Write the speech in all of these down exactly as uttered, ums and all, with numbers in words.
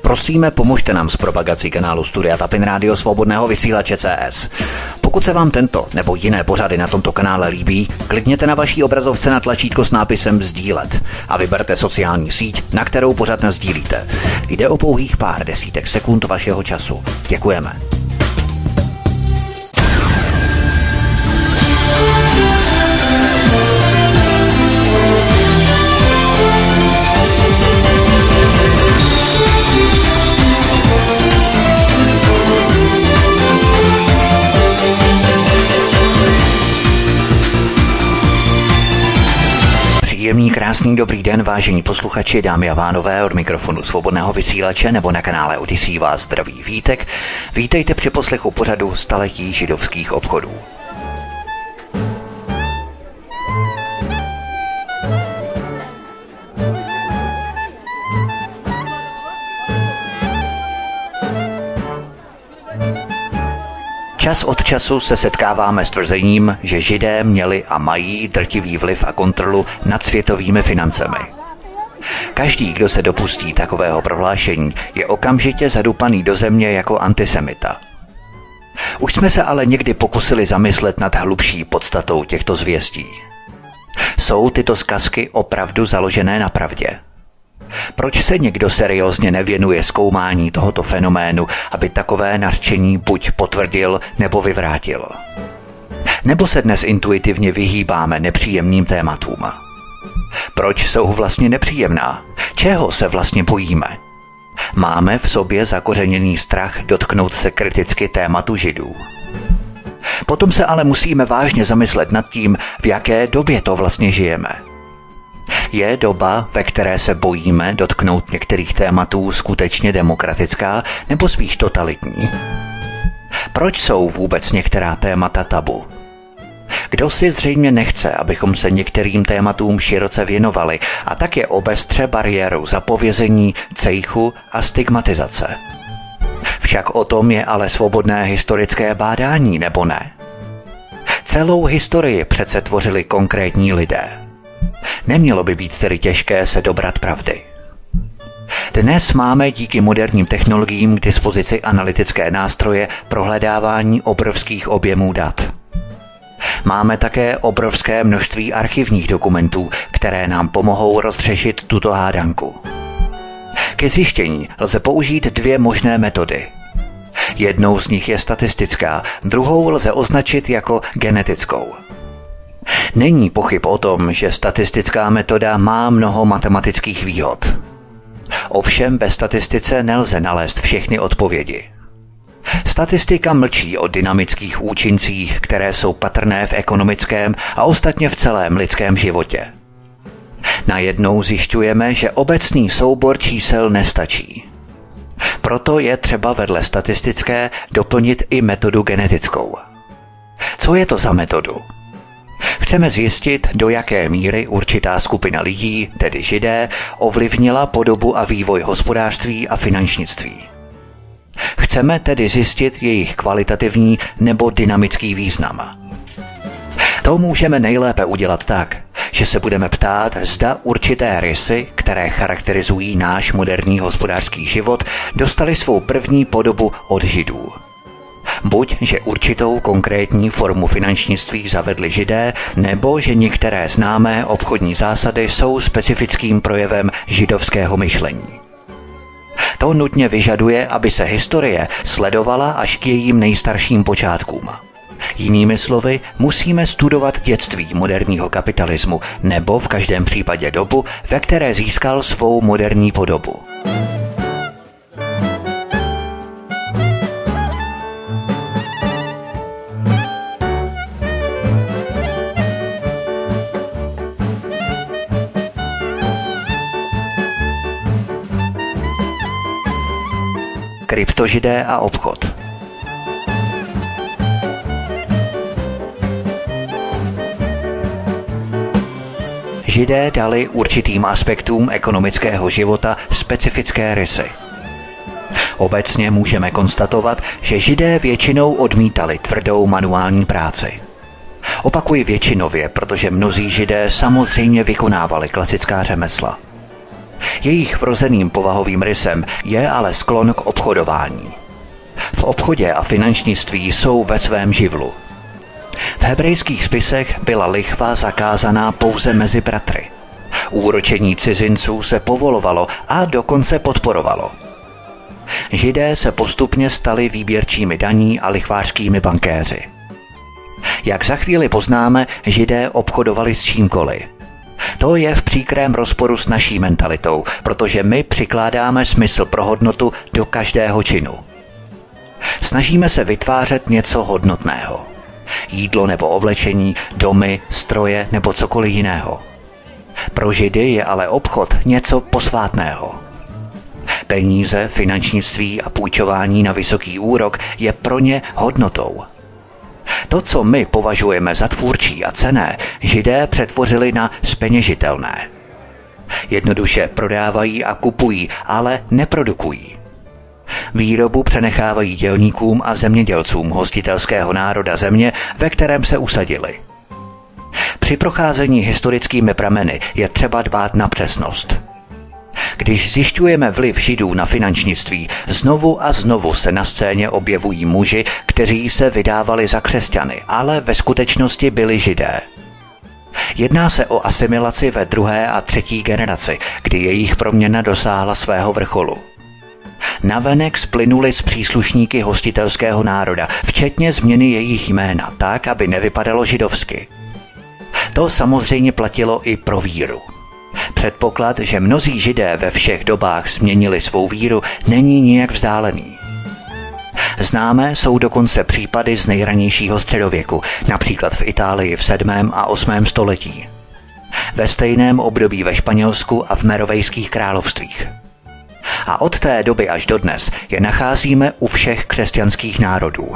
Prosíme, pomožte nám s propagací kanálu Studia Tapin Rádio Svobodného vysílače C S. Pokud se vám tento nebo jiné pořady na tomto kanále líbí, klikněte na vaší obrazovce na tlačítko s nápisem sdílet a vyberte sociální síť, na kterou pořad nasdílíte. Jde o pouhých pár desítek sekund vašeho času. Děkujeme. Příjemný, krásný, dobrý den, vážení posluchači, dámy a pánové, od mikrofonu Svobodného vysílače nebo na kanále Odyssey vás zdraví Vítek. Vítejte při poslechu pořadu Staletí židovských obchodů. Čas od času se setkáváme s tvrzením, že Židé měli a mají drtivý vliv a kontrolu nad světovými financemi. Každý, kdo se dopustí takového prohlášení, je okamžitě zadupaný do země jako antisemita. Už jsme se ale někdy pokusili zamyslet nad hlubší podstatou těchto zvěstí. Jsou tyto zkazky opravdu založené na pravdě? Proč se někdo seriózně nevěnuje zkoumání tohoto fenoménu, aby takové nařčení buď potvrdil nebo vyvrátil? Nebo se dnes intuitivně vyhýbáme nepříjemným tématům? Proč jsou vlastně nepříjemná? Čeho se vlastně bojíme? Máme v sobě zakořeněný strach dotknout se kriticky tématu Židů. Potom se ale musíme vážně zamyslet nad tím, v jaké době to vlastně žijeme. Je doba, ve které se bojíme dotknout některých tématů, skutečně demokratická nebo spíš totalitní? Proč jsou vůbec některá témata tabu? Kdo si zřejmě nechce, abychom se některým tématům široce věnovali a tak je obestře bariérou zapovězení, cejchu a stigmatizace? Však o tom je ale svobodné historické bádání, nebo ne? Celou historii přece tvořili konkrétní lidé. Nemělo by být tedy těžké se dobrat pravdy. Dnes máme díky moderním technologiím k dispozici analytické nástroje pro hledávání obrovských objemů dat. Máme také obrovské množství archivních dokumentů, které nám pomohou rozřešit tuto hádanku. Ke zjištění lze použít dvě možné metody. Jednou z nich je statistická, druhou lze označit jako genetickou. Není pochyb o tom, že statistická metoda má mnoho matematických výhod. Ovšem bez statistice nelze nalézt všechny odpovědi. Statistika mlčí o dynamických účincích, které jsou patrné v ekonomickém a ostatně v celém lidském životě. Najednou zjišťujeme, že obecný soubor čísel nestačí. Proto je třeba vedle statistické doplnit i metodu genetickou. Co je to za metodu? Chceme zjistit, do jaké míry určitá skupina lidí, tedy Židé, ovlivnila podobu a vývoj hospodářství a finančnictví. Chceme tedy zjistit jejich kvalitativní nebo dynamický význam. To můžeme nejlépe udělat tak, že se budeme ptát, zda určité rysy, které charakterizují náš moderní hospodářský život, dostaly svou první podobu od Židů. Buď, že určitou konkrétní formu finančnictví zavedli Židé, nebo že některé známé obchodní zásady jsou specifickým projevem židovského myšlení. To nutně vyžaduje, aby se historie sledovala až k jejím nejstarším počátkům. Jinými slovy, musíme studovat dětství moderního kapitalismu, nebo v každém případě dobu, ve které získal svou moderní podobu. Kryptožidé a obchod. Židé dali určitým aspektům ekonomického života specifické rysy. Obecně můžeme konstatovat, že Židé většinou odmítali tvrdou manuální práci. Opakuji většinově, protože mnozí Židé samozřejmě vykonávali klasická řemesla. Jejich vrozeným povahovým rysem je ale sklon k obchodování. V obchodě a finančnictví jsou ve svém živlu. V hebrejských spisech byla lichva zakázaná pouze mezi bratry. Úročení cizinců se povolovalo a dokonce podporovalo. Židé se postupně stali výběrčími daní a lichvářskými bankéři. Jak za chvíli poznáme, Židé obchodovali s čímkoliv. To je v příkrém rozporu s naší mentalitou, protože my přikládáme smysl pro hodnotu do každého činu. Snažíme se vytvářet něco hodnotného. Jídlo nebo oblečení, domy, stroje nebo cokoliv jiného. Pro Židy je ale obchod něco posvátného. Peníze, finančnictví a půjčování na vysoký úrok je pro ně hodnotou. To, co my považujeme za tvůrčí a cenné, Židé přetvořili na zpeněžitelné. Jednoduše prodávají a kupují, ale neprodukují. Výrobu přenechávají dělníkům a zemědělcům hostitelského národa země, ve kterém se usadili. Při procházení historickými prameny je třeba dbát na přesnost. Když zjišťujeme vliv Židů na finančnictví, znovu a znovu se na scéně objevují muži, kteří se vydávali za křesťany, ale ve skutečnosti byli Židé. Jedná se o asimilaci ve druhé a třetí generaci, kdy jejich proměna dosáhla svého vrcholu. Navenek splynuli s příslušníky hostitelského národa, včetně změny jejich jména, tak, aby nevypadalo židovsky. To samozřejmě platilo i pro víru. Předpoklad, že mnozí Židé ve všech dobách změnili svou víru, není nijak vzdálený. Známé jsou dokonce případy z nejranějšího středověku, například v Itálii v sedmém a osmém století. Ve stejném období ve Španělsku a v Merovejských královstvích. A od té doby až dodnes je nacházíme u všech křesťanských národů.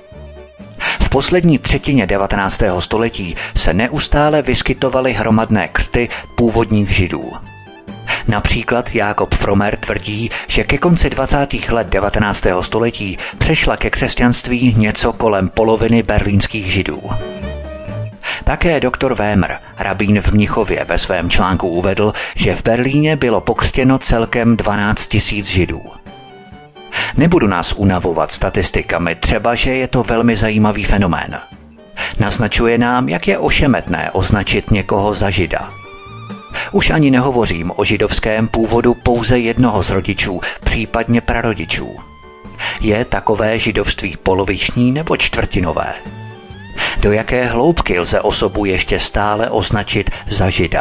V poslední třetině devatenáctého století se neustále vyskytovaly hromadné křty původních Židů. Například Jákob Fromer tvrdí, že ke konci dvacátých let devatenáctého století přešla ke křesťanství něco kolem poloviny berlínských Židů. Také doktor Vémer, rabín v Mnichově, ve svém článku uvedl, že v Berlíně bylo pokřtěno celkem dvanáct tisíc Židů. Nebudu nás unavovat statistikami, třeba že je to velmi zajímavý fenomén. Naznačuje nám, jak je ošemetné označit někoho za Žida. Už ani nehovořím o židovském původu pouze jednoho z rodičů, případně prarodičů. Je takové židovství poloviční nebo čtvrtinové? Do jaké hloubky lze osobu ještě stále označit za Žida?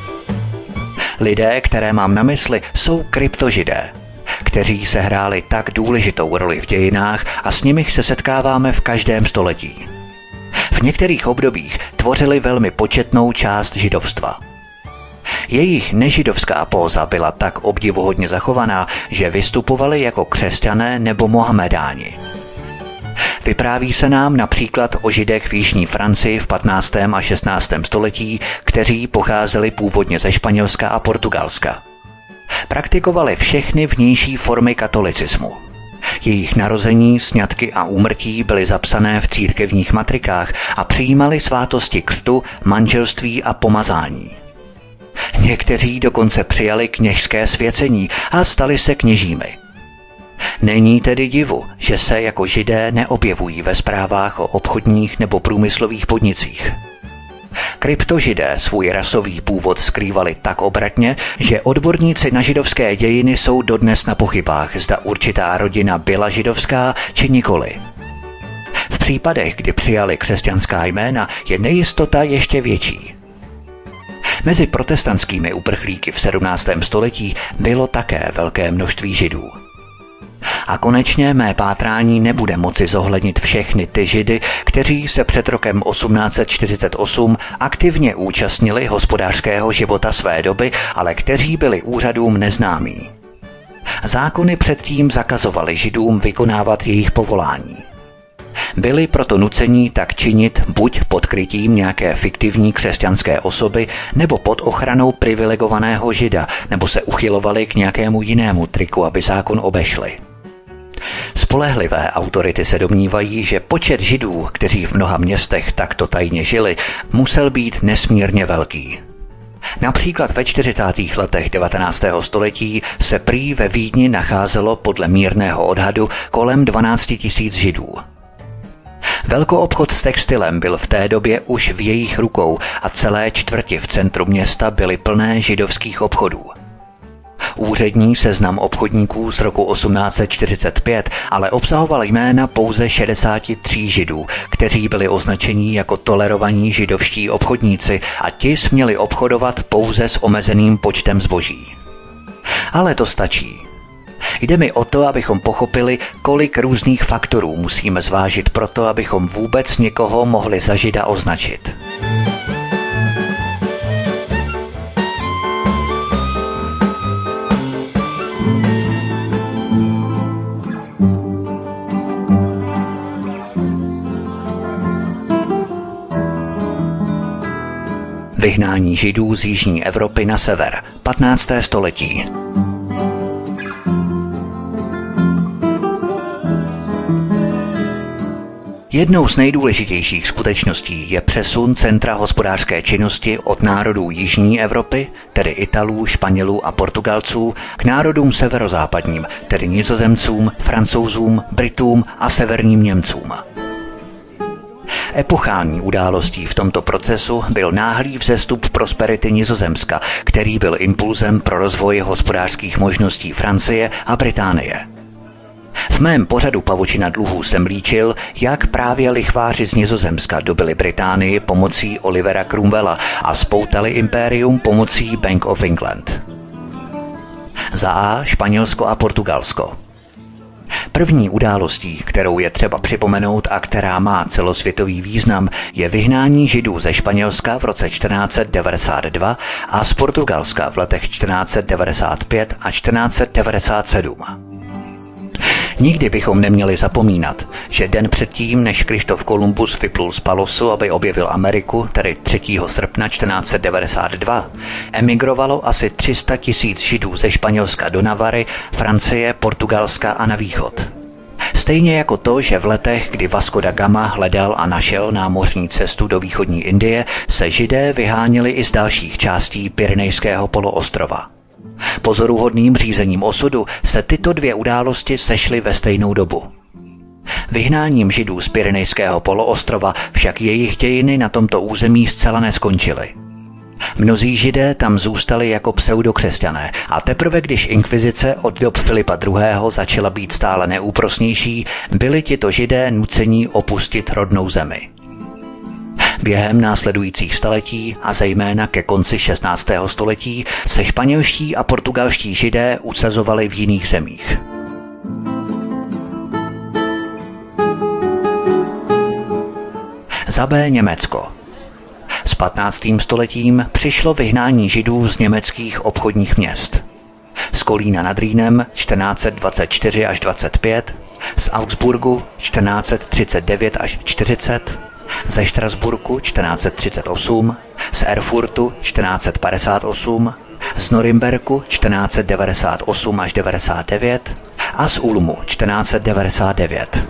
Lidé, které mám na mysli, jsou kryptožidé, kteří sehráli tak důležitou roli v dějinách a s nimiž se setkáváme v každém století. V některých obdobích tvořili velmi početnou část židovstva. Jejich nežidovská póza byla tak obdivuhodně zachovaná, že vystupovali jako křesťané nebo mohamedáni. Vypráví se nám například o Židech v jižní Francii v patnáctém a šestnáctém století, kteří pocházeli původně ze Španělska a Portugalska. Praktikovali všechny vnější formy katolicismu. Jejich narození, sňatky a úmrtí byly zapsané v církevních matrikách a přijímali svátosti křtu, manželství a pomazání. Někteří dokonce přijali kněžské svěcení a stali se kněžími. Není tedy divu, že se jako Židé neobjevují ve zprávách o obchodních nebo průmyslových podnicích. Kryptožidé svůj rasový původ skrývali tak obratně, že odborníci na židovské dějiny jsou dodnes na pochybách, zda určitá rodina byla židovská či nikoli. V případech, kdy přijali křesťanská jména, je nejistota ještě větší. Mezi protestantskými uprchlíky v sedmnáctém století bylo také velké množství Židů. A konečně mé pátrání nebude moci zohlednit všechny ty Židy, kteří se před rokem osmnáct set čtyřicet osm aktivně účastnili hospodářského života své doby, ale kteří byli úřadům neznámí. Zákony předtím zakazovaly Židům vykonávat jejich povolání. Byli proto nuceni tak činit buď pod krytím nějaké fiktivní křesťanské osoby, nebo pod ochranou privilegovaného Žida, nebo se uchylovali k nějakému jinému triku, aby zákon obešli. Spolehlivé autority se domnívají, že počet Židů, kteří v mnoha městech takto tajně žili, musel být nesmírně velký. Například ve čtyřicátých letech devatenáctého století se prý ve Vídni nacházelo podle mírného odhadu kolem dvanáct tisíc Židů. Velkoobchod s textilem byl v té době už v jejich rukou a celé čtvrti v centru města byly plné židovských obchodů. Úřední seznam obchodníků z roku osmnáct set čtyřicet pět ale obsahoval jména pouze šedesáti tří Židů, kteří byli označeni jako tolerovaní židovští obchodníci a ti směli obchodovat pouze s omezeným počtem zboží. Ale to stačí. Jde mi o to, abychom pochopili, kolik různých faktorů musíme zvážit proto, abychom vůbec někoho mohli za Žida označit. Vyhnání Židů z jižní Evropy na sever, patnácté století. Jednou z nejdůležitějších skutečností je přesun centra hospodářské činnosti od národů jižní Evropy, tedy Italů, Španělů a Portugalců, k národům severozápadním, tedy Nizozemcům, Francouzům, Britům a severním Němcům. Epochální událostí v tomto procesu byl náhlý vzestup prosperity Nizozemska, který byl impulzem pro rozvoj hospodářských možností Francie a Británie. V mém pořadu Pavučina dluhů jsem líčil, jak právě lichváři z Nizozemska dobili Británii pomocí Olivera Cromwella a spoutali impérium pomocí Bank of England. Za A Španělsko a Portugalsko. První událostí, kterou je třeba připomenout a která má celosvětový význam, je vyhnání Židů ze Španělska v roce čtrnáct set devadesát dva a z Portugalska v letech čtrnáct set devadesát pět a čtrnáct set devadesát sedm. Nikdy bychom neměli zapomínat, že den předtím, než Kryštof Kolumbus vyplul z Palosu, aby objevil Ameriku, tedy třetího srpna čtrnáct set devadesát dva, emigrovalo asi tři sta tisíc Židů ze Španělska do Navary, Francie, Portugalska a na východ. Stejně jako to, že v letech, kdy Vasco da Gama hledal a našel námořní cestu do východní Indie, se Židé vyháněli i z dalších částí Pyrenejského poloostrova. Pozoruhodným řízením osudu se tyto dvě události sešly ve stejnou dobu. Vyhnáním Židů z Pyrenejského poloostrova však jejich dějiny na tomto území zcela neskončily. Mnozí Židé tam zůstali jako pseudokřesťané a teprve když inkvizice od dob Filipa druhého. začala být stále neúprosnější, byli tito Židé nuceni opustit rodnou zemi. Během následujících staletí a zejména ke konci šestnáctého století se španělští a portugalští Židé usazovali v jiných zemích. Za B Německo. S patnáctým stoletím přišlo vyhnání Židů z německých obchodních měst. Z Kolína nad Rýnem čtrnáct set dvacet čtyři až dvacet pět, z Augsburgu čtrnáct set třicet devět až čtyřicet, ze Štrasburku čtrnáct set třicet osm, z Erfurtu čtrnáct set padesát osm, z Norimberku čtrnáct set devadesát osm až devadesát devět a z Ulmu čtrnáct set devadesát devět.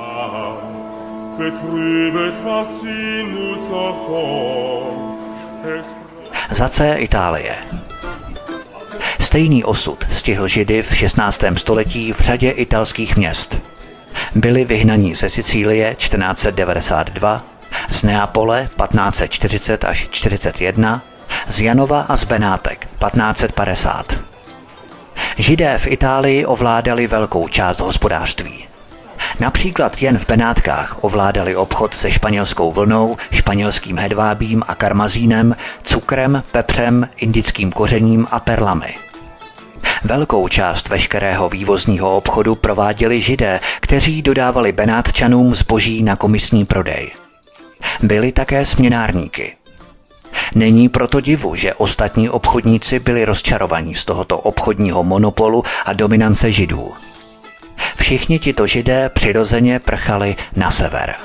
Za C Itálie. Stejný osud stihl Židy v šestnáctém století v řadě italských měst. Byli vyhnaní ze Sicílie čtrnáct set devadesát dva, z Neapole patnáct set čtyřicet až čtyřicet jedna, z Janova a z Benátek patnáct set padesát. Židé v Itálii ovládali velkou část hospodářství. Například jen v Benátkách ovládali obchod se španělskou vlnou, španělským hedvábím a karmazínem, cukrem, pepřem, indickým kořením a perlami. Velkou část veškerého vývozního obchodu prováděli Židé, kteří dodávali Benátčanům zboží na komisní prodej. Byli také směnárníky. Není proto divu, že ostatní obchodníci byli rozčarovaní z tohoto obchodního monopolu a dominance Židů. Všichni tito Židé přirozeně prchali na sever.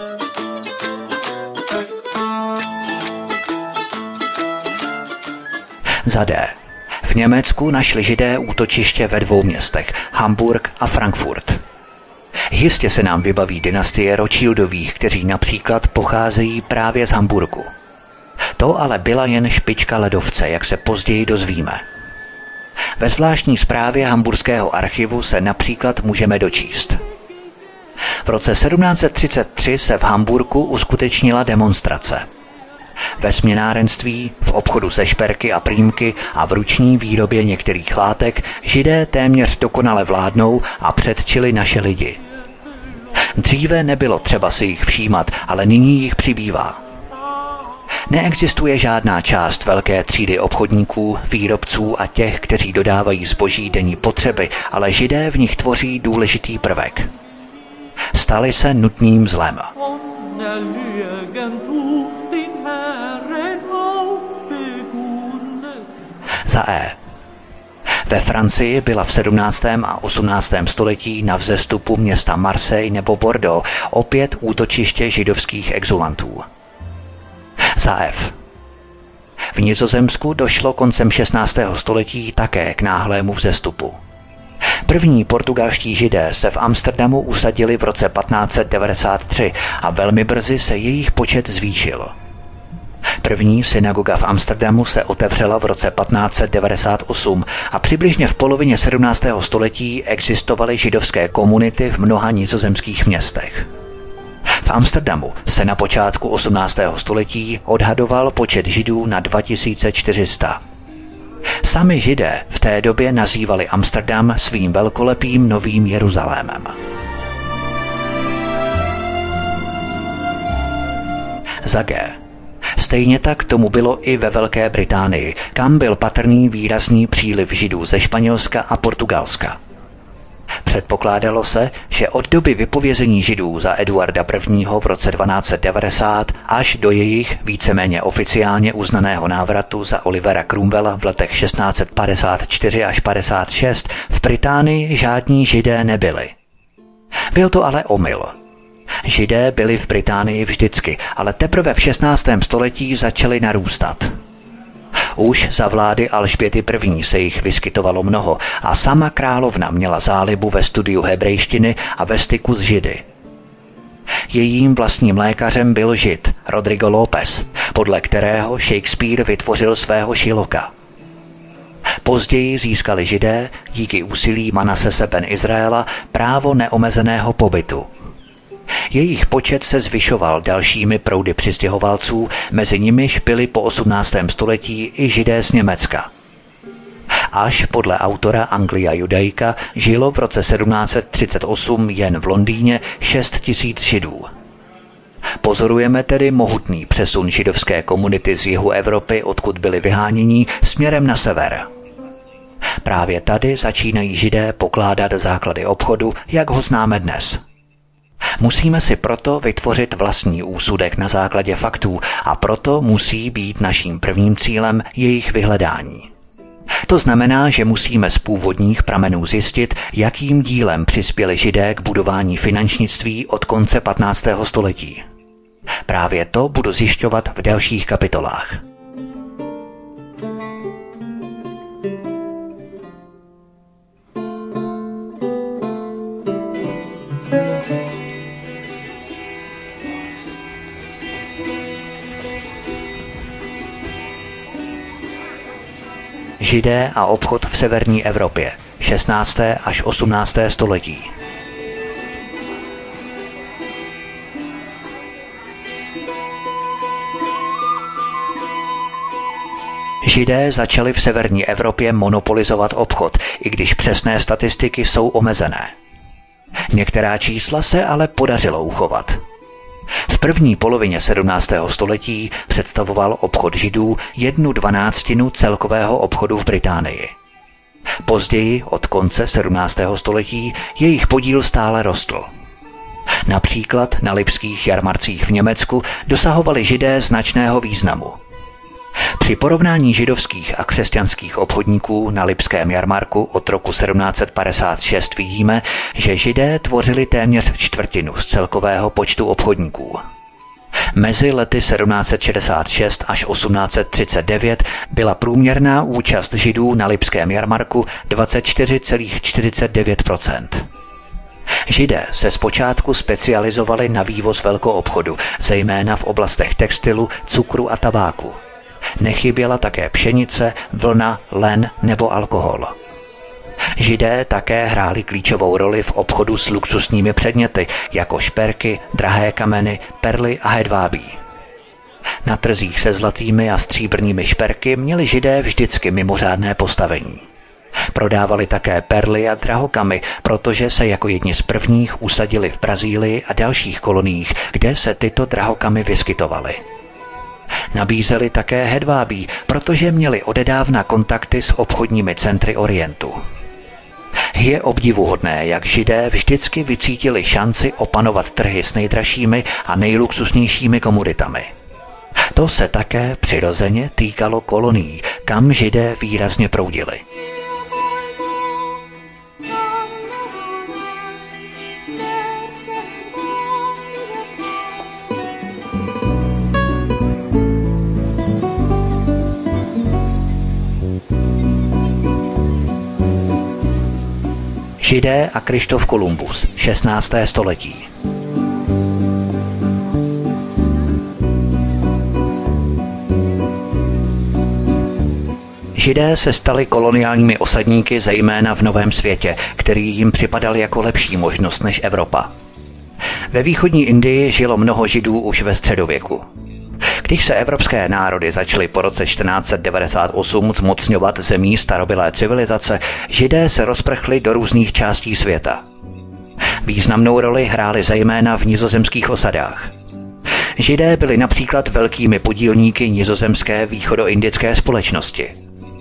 Za D. V Německu našli Židé útočiště ve dvou městech, Hamburg a Frankfurt. Jistě se nám vybaví dynastie Rothschildových, kteří například pocházejí právě z Hamburgu. To ale byla jen špička ledovce, jak se později dozvíme. Ve zvláštní zprávě Hamburského archivu se například můžeme dočíst. V roce sedmnáct set třicet tři se v Hamburku uskutečnila demonstrace. Ve směnárenství, v obchodu se šperky a prýmky a v ruční výrobě některých látek Židé téměř dokonale vládnou a předčili naše lidi. Dříve nebylo třeba si jich všímat, ale nyní jich přibývá. Neexistuje žádná část velké třídy obchodníků, výrobců a těch, kteří dodávají zboží denní potřeby, ale Židé v nich tvoří důležitý prvek. Stali se nutným zlem. Za E. Ve Francii byla v sedmnáctém a osmnáctém století na vzestupu města Marseille nebo Bordeaux opět útočiště židovských exulantů. Za F. V Nizozemsku došlo koncem šestnáctého století také k náhlému vzestupu. První portugalští Židé se v Amsterdamu usadili v roce patnáct set devadesát tři a velmi brzy se jejich počet zvýšil. První synagoga v Amsterdamu se otevřela v roce patnáct set devadesát osm a přibližně v polovině sedmnáctého století existovaly židovské komunity v mnoha nizozemských městech. V Amsterdamu se na počátku osmnáctého století odhadoval počet Židů na dva tisíce čtyři sta. Sami Židé v té době nazývali Amsterdam svým velkolepým novým Jeruzalémem. Za G. Stejně tak tomu bylo i ve Velké Británii, kam byl patrný výrazný příliv Židů ze Španělska a Portugalska. Předpokládalo se, že od doby vypovězení Židů za Eduarda prvního v roce dvanáct set devadesát až do jejich víceméně oficiálně uznaného návratu za Olivera Cromwella v letech šestnáct set padesát čtyři až padesát šest v Británii žádní Židé nebyli. Byl to ale omyl. Židé byli v Británii vždycky, ale teprve v šestnáctém století začali narůstat. Už za vlády Alžběty první se jich vyskytovalo mnoho a sama královna měla zálibu ve studiu hebrejštiny a ve styku s Židy. Jejím vlastním lékařem byl Žid Rodrigo López, podle kterého Shakespeare vytvořil svého Shylocka. Později získali Židé, díky úsilí Manasese ben Izraela, právo neomezeného pobytu. Jejich počet se zvyšoval dalšími proudy přistěhovalců, mezi nimiž byli po osmnáctém století i Židé z Německa. Až podle autora Anglia Judaica žilo v roce sedmnáct set třicet osm jen v Londýně šest tisíc Židů. Pozorujeme tedy mohutný přesun židovské komunity z jihu Evropy, odkud byli vyháněni, směrem na sever. Právě tady začínají Židé pokládat základy obchodu, jak ho známe dnes. Musíme si proto vytvořit vlastní úsudek na základě faktů a proto musí být naším prvním cílem jejich vyhledání. To znamená, že musíme z původních pramenů zjistit, jakým dílem přispěli Židé k budování finančnictví od konce patnáctého století. Právě to budu zjišťovat v dalších kapitolách. Židé a obchod v severní Evropě, šestnácté až osmnácté století. Židé začali v severní Evropě monopolizovat obchod, i když přesné statistiky jsou omezené. Některá čísla se ale podařilo uchovat. V první polovině sedmnáctého století představoval obchod Židů jednu dvanáctinu celkového obchodu v Británii. Později, od konce sedmnáctého století, jejich podíl stále rostl. Například na lipských jarmarcích v Německu dosahovali Židé značného významu. Při porovnání židovských a křesťanských obchodníků na lipském jarmarku od roku sedmnáct set padesát šest vidíme, že Židé tvořili téměř čtvrtinu z celkového počtu obchodníků. Mezi lety sedmnáct set šedesát šest až osmnáct set třicet devět byla průměrná účast Židů na lipském jarmarku dvacet čtyři celá čtyřicet devět procent. Židé se zpočátku specializovali na vývoz velkoobchodu, zejména v oblastech textilu, cukru a tabáku. Nechyběla také pšenice, vlna, len nebo alkohol. Židé také hráli klíčovou roli v obchodu s luxusními předměty, jako šperky, drahé kameny, perly a hedvábí. Na trzích se zlatými a stříbrnými šperky měli Židé vždycky mimořádné postavení. Prodávali také perly a drahokamy, protože se jako jedni z prvních usadili v Brazílii a dalších koloniích, kde se tyto drahokamy vyskytovaly. Nabízeli také hedvábí, protože měli odedávna kontakty s obchodními centry Orientu. Je obdivuhodné, jak Židé vždycky vycítili šanci opanovat trhy s nejdražšími a nejluxusnějšími komoditami. To se také přirozeně týkalo kolonií, kam Židé výrazně proudili. Židé a Krištof Kolumbus, šestnácté století. Židé se stali koloniálními osadníky zejména v Novém světě, který jim připadal jako lepší možnost než Evropa. Ve východní Indii žilo mnoho Židů už ve středověku. Když se evropské národy začaly po roce čtrnáct set devadesát osm zmocňovat zemí starobylé civilizace, Židé se rozprchli do různých částí světa. Významnou roli hráli zejména v nizozemských osadách. Židé byli například velkými podílníky nizozemské východoindické společnosti.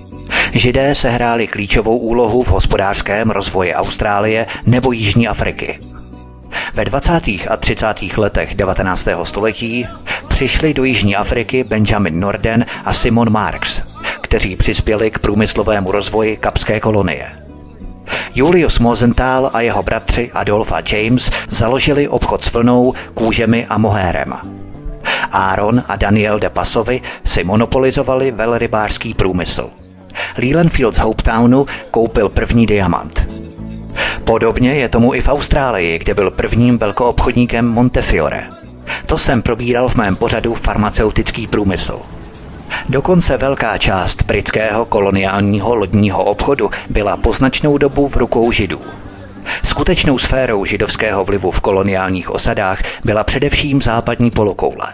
Židé sehráli klíčovou úlohu v hospodářském rozvoji Austrálie nebo Jižní Afriky. Ve dvacátých a třicátých letech devatenáctého století přišli do Jižní Afriky Benjamin Norden a Simon Marx, kteří přispěli k průmyslovému rozvoji kapské kolonie. Julius Mosenthal a jeho bratři Adolf a James založili obchod s vlnou, kůžemi a mohérem. Aaron a Daniel de Passovi si monopolizovali velrybářský průmysl. Leland Fields z Hopetownu koupil první diamant. Podobně je tomu i v Austrálii, kde byl prvním velkoobchodníkem Montefiore. To jsem probíral v mém pořadu Farmaceutický průmysl. Dokonce velká část britského koloniálního lodního obchodu byla po značnou dobu v rukou Židů. Skutečnou sférou židovského vlivu v koloniálních osadách byla především západní polokoule.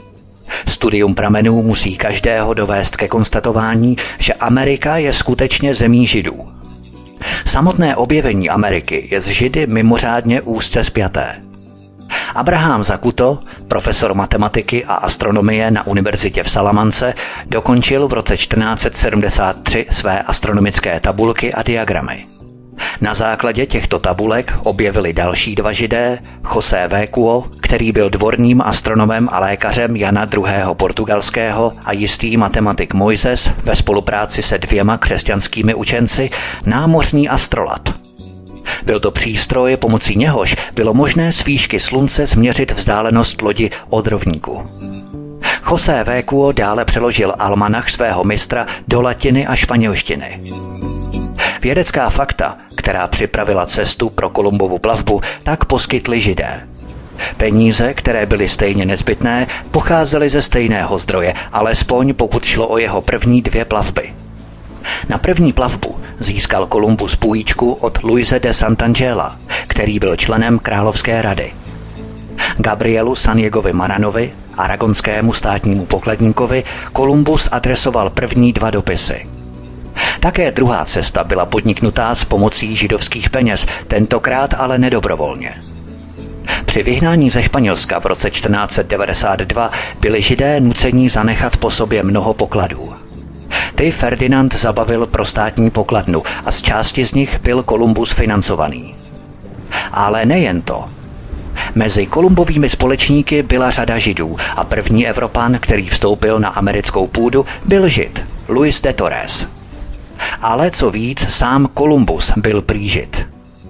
Studium pramenů musí každého dovést ke konstatování, že Amerika je skutečně zemí Židů. Samotné objevení Ameriky je s Židy mimořádně úzce spjaté. Abraham Zacuto, profesor matematiky a astronomie na univerzitě v Salamance, dokončil v roce čtrnáct set sedmdesát tři své astronomické tabulky a diagramy. Na základě těchto tabulek objevili další dva Židé, José Vékuo, který byl dvorním astronomem a lékařem Jana druhého. Portugalského, a jistý matematik Mojzes ve spolupráci se dvěma křesťanskými učenci námořní astrolab. Byl to přístroj, pomocí něhož bylo možné z výšky slunce změřit vzdálenost lodi od rovníku. José Vékuo dále přeložil almanach svého mistra do latiny a španělštiny. Vědecká fakta, která připravila cestu pro Kolumbovu plavbu, tak poskytli Židé. Peníze, které byly stejně nezbytné, pocházely ze stejného zdroje, alespoň pokud šlo o jeho první dvě plavby. Na první plavbu získal Kolumbus půjčku od Luise de Santangela, který byl členem Královské rady. Gabrielu Saniegovi Maranovi, aragonskému státnímu pokladníkovi, Kolumbus adresoval první dva dopisy. Také druhá cesta byla podniknutá s pomocí židovských peněz, tentokrát ale nedobrovolně. Při vyhnání ze Španělska v roce čtrnáct set devadesát dva byli Židé nuceni zanechat po sobě mnoho pokladů. Ty Ferdinand zabavil pro státní pokladnu a z části z nich byl Kolumbus financovaný. Ale nejen to. Mezi Kolumbovými společníky byla řada Židů a první Evropan, který vstoupil na americkou půdu, byl Žid, Luis de Torres. Ale co víc, sám Kolumbus byl prý Žid.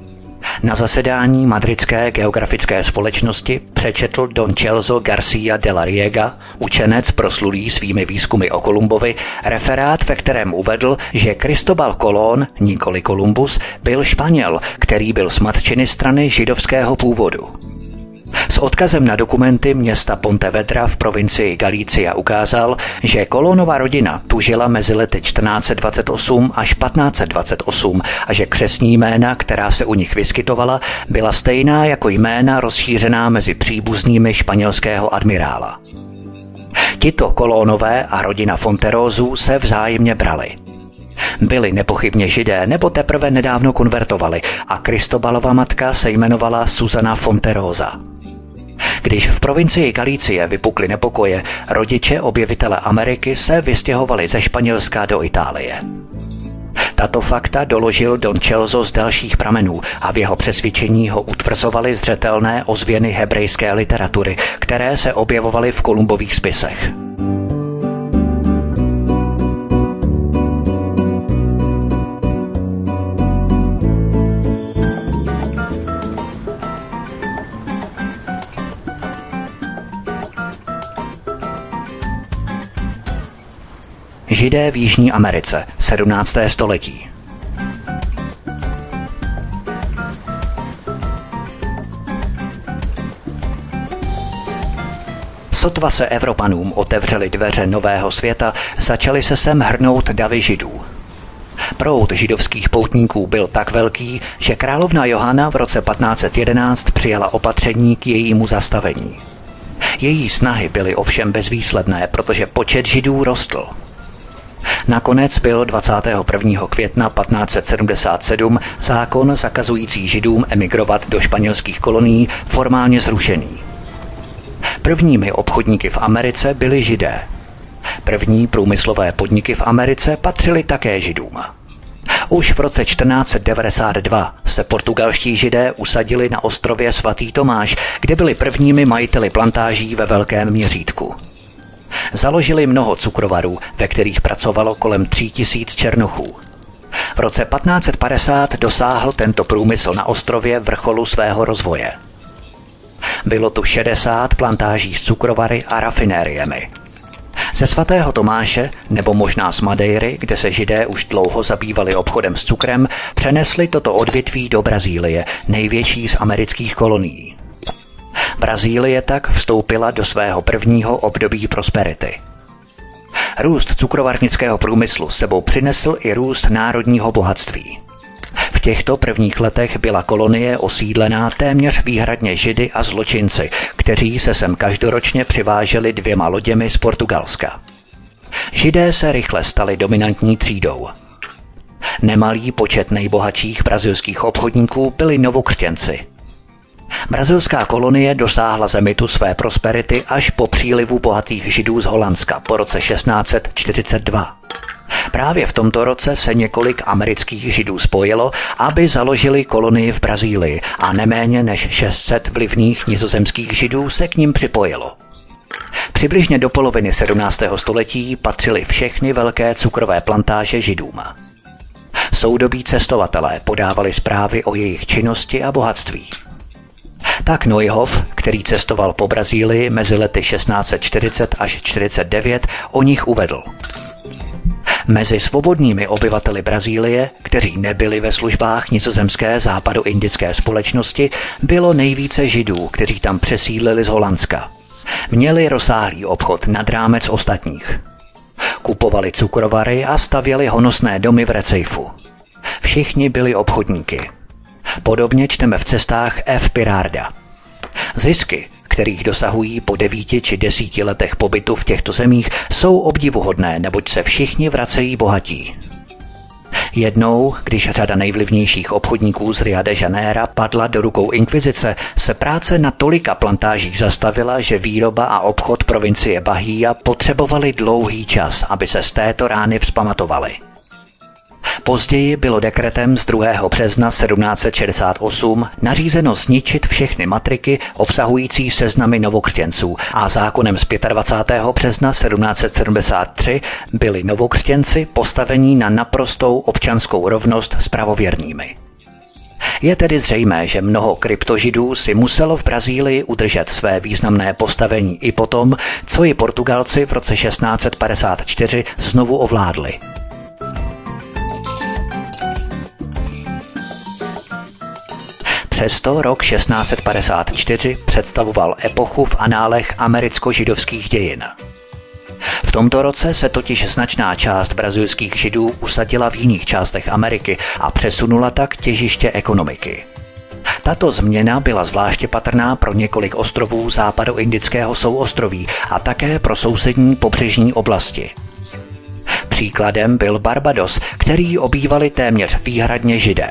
Na zasedání Madridské geografické společnosti přečetl Don Celso García de la Riega, učenec proslulý svými výzkumy o Kolumbovi, referát, ve kterém uvedl, že Cristobal Colón, nikoli Kolumbus, byl Španěl, který byl z matčiny strany židovského původu. S odkazem na dokumenty města Pontevedra v provincii Galícia ukázal, že Colónova rodina tu žila mezi lety čtrnáct dvacet osm až patnáct dvacet osm a že křestní jména, která se u nich vyskytovala, byla stejná jako jména rozšířená mezi příbuznými španělského admirála. Tito Colónové a rodina Fonterosů se vzájemně brali. Byli nepochybně Židé nebo teprve nedávno konvertovali a Kristobalova matka se jmenovala Susana Fonterosa. Když v provincii Galície vypukly nepokoje, rodiče objevitele Ameriky se vystěhovali ze Španělska do Itálie. Tato fakta doložil Don Celso z dalších pramenů a v jeho přesvědčení ho utvrzovaly zřetelné ozvěny hebrejské literatury, které se objevovaly v Kolumbových spisech. Židé v Jižní Americe, sedmnácté století. Sotva se Evropanům otevřely dveře nového světa, začaly se sem hrnout davy Židů. Proud židovských poutníků byl tak velký, že královna Johana v roce patnáct set jedenáct přijala opatření k jejímu zastavení. Její snahy byly ovšem bezvýsledné, protože počet Židů rostl. Nakonec byl dvacátého prvního května patnáct set sedmdesát sedm zákon zakazující Židům emigrovat do španělských kolonií formálně zrušený. Prvními obchodníky v Americe byli Židé. První průmyslové podniky v Americe patřily také Židům. Už v roce čtrnáct set devadesát dva se portugalští Židé usadili na ostrově Svatý Tomáš, kde byli prvními majiteli plantáží ve velkém měřítku. Založili mnoho cukrovarů, ve kterých pracovalo kolem tří tisíc černochů. V roce patnáct set padesát dosáhl tento průmysl na ostrově vrcholu svého rozvoje. Bylo tu šedesát plantáží s cukrovary a rafinériemi. Ze Svatého Tomáše, nebo možná z Madeiry, kde se Židé už dlouho zabývali obchodem s cukrem, přenesli toto odvětví do Brazílie, největší z amerických kolonií. Brazílie tak vstoupila do svého prvního období prosperity. Růst cukrovarnického průmyslu sebou přinesl i růst národního bohatství. V těchto prvních letech byla kolonie osídlená téměř výhradně Židy a zločinci, kteří se sem každoročně přiváželi dvěma loděmi z Portugalska. Židé se rychle stali dominantní třídou. Nemalý počet nejbohatších brazilských obchodníků byli novokřtěnci. Brazilská kolonie dosáhla zemitu své prosperity až po přílivu bohatých Židů z Holandska po roce šestnáct set čtyřicet dva. Právě v tomto roce se několik amerických Židů spojilo, aby založili kolonii v Brazílii a neméně než šest set vlivných nizozemských Židů se k nim připojilo. Přibližně do poloviny sedmnáctého století patřily všechny velké cukrové plantáže Židům. Soudobí cestovatelé podávali zprávy o jejich činnosti a bohatství. Tak Neuhoff, který cestoval po Brazílii mezi lety šestnáct set čtyřicet až čtyřicet devět, o nich uvedl. Mezi svobodnými obyvateli Brazílie, kteří nebyli ve službách nizozemské západoindické společnosti, bylo nejvíce Židů, kteří tam přesídlili z Holandska. Měli rozsáhlý obchod nad rámec ostatních. Kupovali cukrovary a stavěli honosné domy v Receifu. Všichni byli obchodníky. Podobně čteme v cestách F. Pirarda. Zisky, kterých dosahují po devíti či desíti letech pobytu v těchto zemích, jsou obdivuhodné, neboť se všichni vracejí bohatí. Jednou, když řada nejvlivnějších obchodníků z Rio de Janeira padla do rukou inkvizice, se práce na tolika plantážích zastavila, že výroba a obchod provincie Bahia potřebovali dlouhý čas, aby se z této rány vzpamatovali. Později bylo dekretem z druhého března sedmnáct set šedesát osm nařízeno zničit všechny matriky obsahující seznamy novokřtěnců a zákonem z dvacátého pátého března sedmnáct set sedmdesát tři byli novokřtěnci postavení na naprostou občanskou rovnost s pravověrnými. Je tedy zřejmé, že mnoho kryptožidů si muselo v Brazílii udržet své významné postavení i potom, co ji Portugalci v roce šestnáct set padesát čtyři znovu ovládli. Přesto rok šestnáct set padesát čtyři představoval epochu v análech americko-židovských dějin. V tomto roce se totiž značná část brazilských Židů usadila v jiných částech Ameriky a přesunula tak těžiště ekonomiky. Tato změna byla zvláště patrná pro několik ostrovů západoindického souostroví a také pro sousední pobřežní oblasti. Příkladem byl Barbados, který obývali téměř výhradně Židé.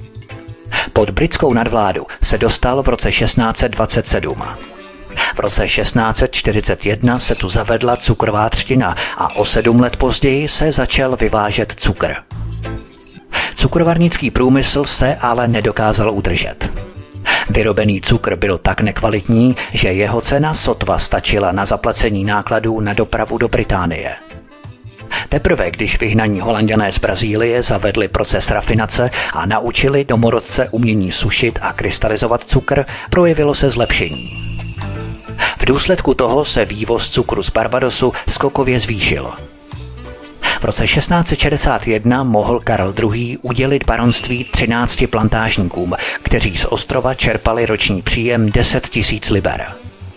Pod britskou nadvládu se dostal v roce šestnáct set dvacet sedm. V roce šestnáct set čtyřicet jedna se tu zavedla cukrová třtina a o sedm let později se začal vyvážet cukr. Cukrovarnický průmysl se ale nedokázal udržet. Vyrobený cukr byl tak nekvalitní, že jeho cena sotva stačila na zaplacení nákladů na dopravu do Británie. Teprve když vyhnaní Holanďané z Brazílie zavedli proces rafinace a naučili domorodce umění sušit a krystalizovat cukr, projevilo se zlepšení. V důsledku toho se vývoz cukru z Barbadosu skokově zvýšil. V roce šestnáct set šedesát jedna mohl Karel druhý. Udělit baronství třinácti plantážníkům, kteří z ostrova čerpali roční příjem deset tisíc liber.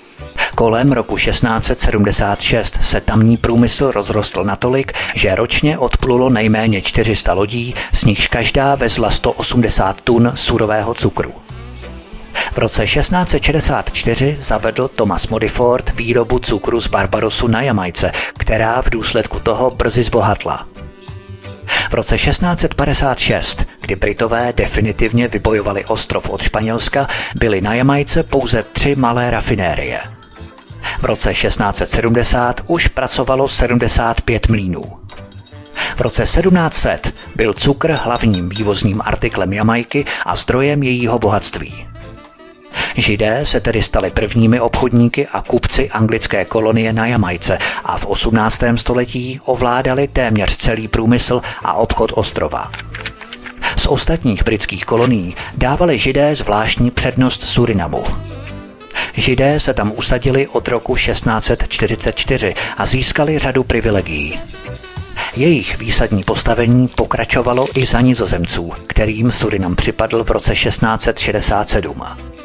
Kolem roku šestnáct set sedmdesát šest se tamní průmysl rozrostl natolik, že ročně odplulo nejméně čtyři sta lodí, z nichž každá vezla sto osmdesát tun surového cukru. V roce šestnáct set šedesát čtyři zavedl Thomas Modiford výrobu cukru z Barbadosu na Jamajce, která v důsledku toho brzy zbohatla. V roce šestnáct set padesát šest, kdy Britové definitivně vybojovali ostrov od Španělska, byly na Jamajce pouze tři malé rafinérie. V roce šestnáct set sedmdesát už pracovalo sedmdesát pět mlýnů. V roce sedmnáct set byl cukr hlavním vývozním artiklem Jamajky a zdrojem jejího bohatství. Židé se tedy stali prvními obchodníky a kupci anglické kolonie na Jamajce a v osmnáctém století ovládali téměř celý průmysl a obchod ostrova. Z ostatních britských kolonií dávali Židé zvláštní přednost Surinamu. Židé se tam usadili od roku šestnáct set čtyřicet čtyři a získali řadu privilegií. Jejich výsadní postavení pokračovalo i za Nizozemců, kterým Surinam připadl v roce šestnáct set šedesát sedm.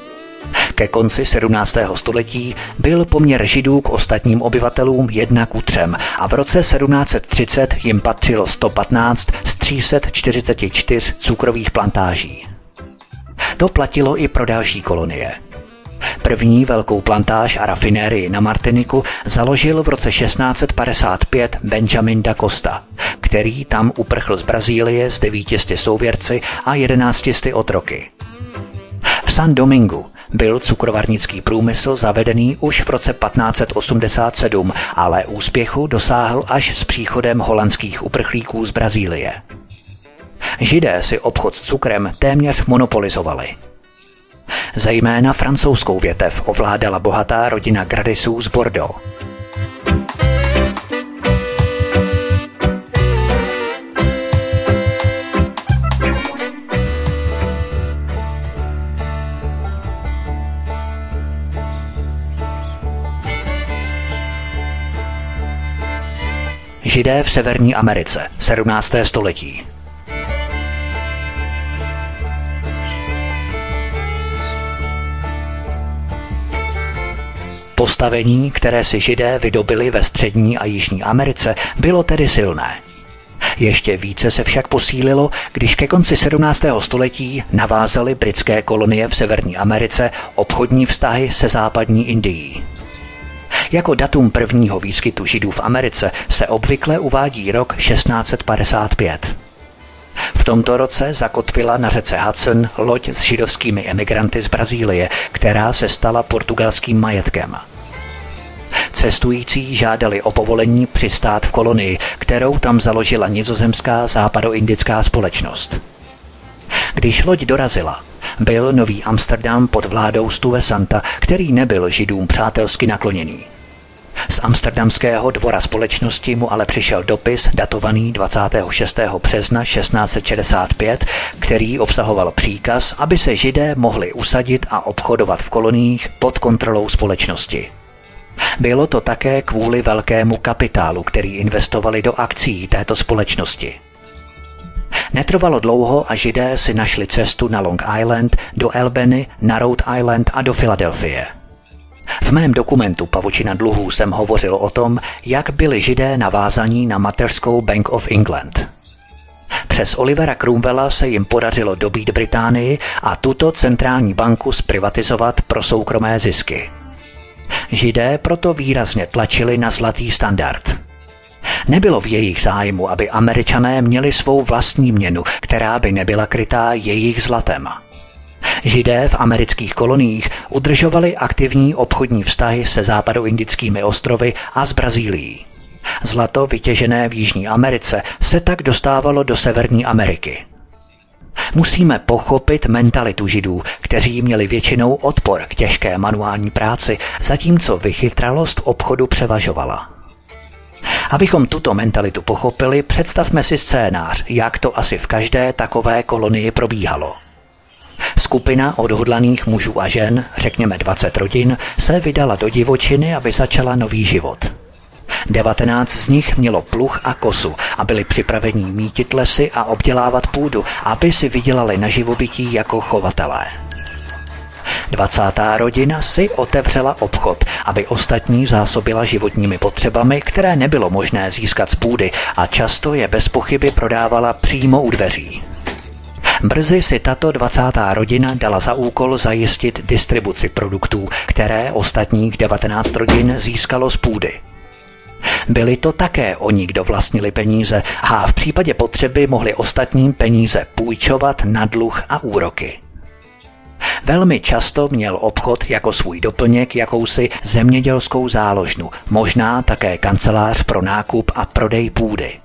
Ke konci sedmnáctého století byl poměr Židů k ostatním obyvatelům jedna ku třem a v roce sedmnáct set třicet jim patřilo sto patnáct z tří set čtyřicet čtyři cukrových plantáží. To platilo i pro další kolonie. První velkou plantáž a rafinérii na Martiniku založil v roce šestnáct set padesát pět Benjamin da Costa, který tam uprchl z Brazílie s devítisty souvěrci a jedenáctisty otroky. V San Domingu byl cukrovarnický průmysl zavedený už v roce patnáct set osmdesát sedm, ale úspěchu dosáhl až s příchodem holandských uprchlíků z Brazílie. Židé si obchod s cukrem téměř monopolizovali. Zejména francouzskou větev ovládala bohatá rodina Gradisů z Bordeaux. Židé v Severní Americe, sedmnácté století. Postavení, které si Židé vydobili ve Střední a Jižní Americe, bylo tedy silné. Ještě více se však posílilo, když ke konci sedmnáctého století navázaly britské kolonie v Severní Americe obchodní vztahy se západní Indií. Jako datum prvního výskytu Židů v Americe se obvykle uvádí rok šestnáct set padesát pět. V tomto roce zakotvila na řece Hudson loď s židovskými emigranty z Brazílie, která se stala portugalským majetkem. Cestující žádali o povolení přistát v kolonii, kterou tam založila nizozemská západoindická společnost. Když loď dorazila, byl Nový Amsterdam pod vládou Stuyvesanta, který nebyl Židům přátelsky nakloněný. Z amsterdamského dvora společnosti mu ale přišel dopis datovaný dvacátého šestého března šestnáct set šedesát pět, který obsahoval příkaz, aby se Židé mohli usadit a obchodovat v koloniích pod kontrolou společnosti. Bylo to také kvůli velkému kapitálu, který investovali do akcií této společnosti. Netrvalo dlouho a Židé si našli cestu na Long Island, do Albany, na Rhode Island a do Filadelfie. V mém dokumentu Pavučina dluhů jsem hovořil o tom, jak byli Židé navázaní na mateřskou Bank of England. Přes Olivera Cromwella se jim podařilo dobít Británii a tuto centrální banku zprivatizovat pro soukromé zisky. Židé proto výrazně tlačili na zlatý standard. Nebylo v jejich zájmu, aby Američané měli svou vlastní měnu, která by nebyla krytá jejich zlatem. Židé v amerických koloniích udržovali aktivní obchodní vztahy se západoindickými ostrovy a s Brazílií. Zlato vytěžené v Jižní Americe se tak dostávalo do Severní Ameriky. Musíme pochopit mentalitu Židů, kteří měli většinou odpor k těžké manuální práci, zatímco vychytralost obchodu převažovala. Abychom tuto mentalitu pochopili, představme si scénář, jak to asi v každé takové kolonii probíhalo. Skupina odhodlaných mužů a žen, řekněme dvacet rodin, se vydala do divočiny, aby začala nový život. devatenáct z nich mělo pluh a kosu a byli připraveni mítit lesy a obdělávat půdu, aby si vydělali na živobytí jako chovatelé. dvacátá rodina si otevřela obchod, aby ostatní zásobila životními potřebami, které nebylo možné získat z půdy, a často je bez pochyby prodávala přímo u dveří. Brzy si tato dvacátá rodina dala za úkol zajistit distribuci produktů, které ostatních devatenáct rodin získalo z půdy. Byli to také oni, kdo vlastnili peníze, a v případě potřeby mohli ostatním peníze půjčovat na dluh a úroky. Velmi často měl obchod jako svůj doplněk jakousi zemědělskou záložnu, možná také kancelář pro nákup a prodej půdy.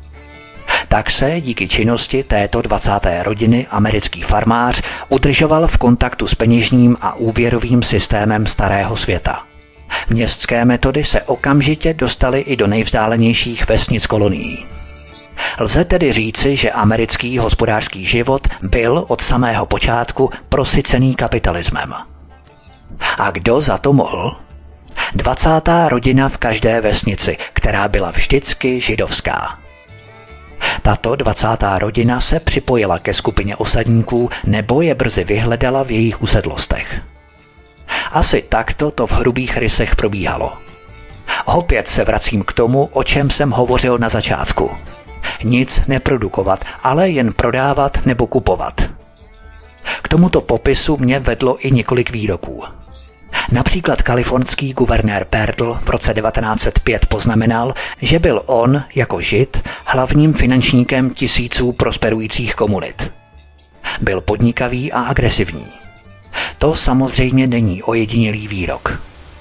Tak se díky činnosti této dvacáté rodiny americký farmář udržoval v kontaktu s peněžním a úvěrovým systémem starého světa. Městské metody se okamžitě dostaly i do nejvzdálenějších vesnic kolonií. Lze tedy říci, že americký hospodářský život byl od samého počátku prosycený kapitalismem. A kdo za to mohl? dvacátá rodina v každé vesnici, která byla vždycky židovská. Tato dvacátá rodina se připojila ke skupině osadníků nebo je brzy vyhledala v jejich usedlostech. Asi takto to v hrubých rysech probíhalo. Opět se vracím k tomu, o čem jsem hovořil na začátku. Nic neprodukovat, ale jen prodávat nebo kupovat. K tomuto popisu mě vedlo i několik výroků. Například kalifornský guvernér Perdl v roce devatenáct set pět poznamenal, že byl on, jako Žid, hlavním finančníkem tisíců prosperujících komunit. Byl podnikavý a agresivní. To samozřejmě není ojedinělý výrok.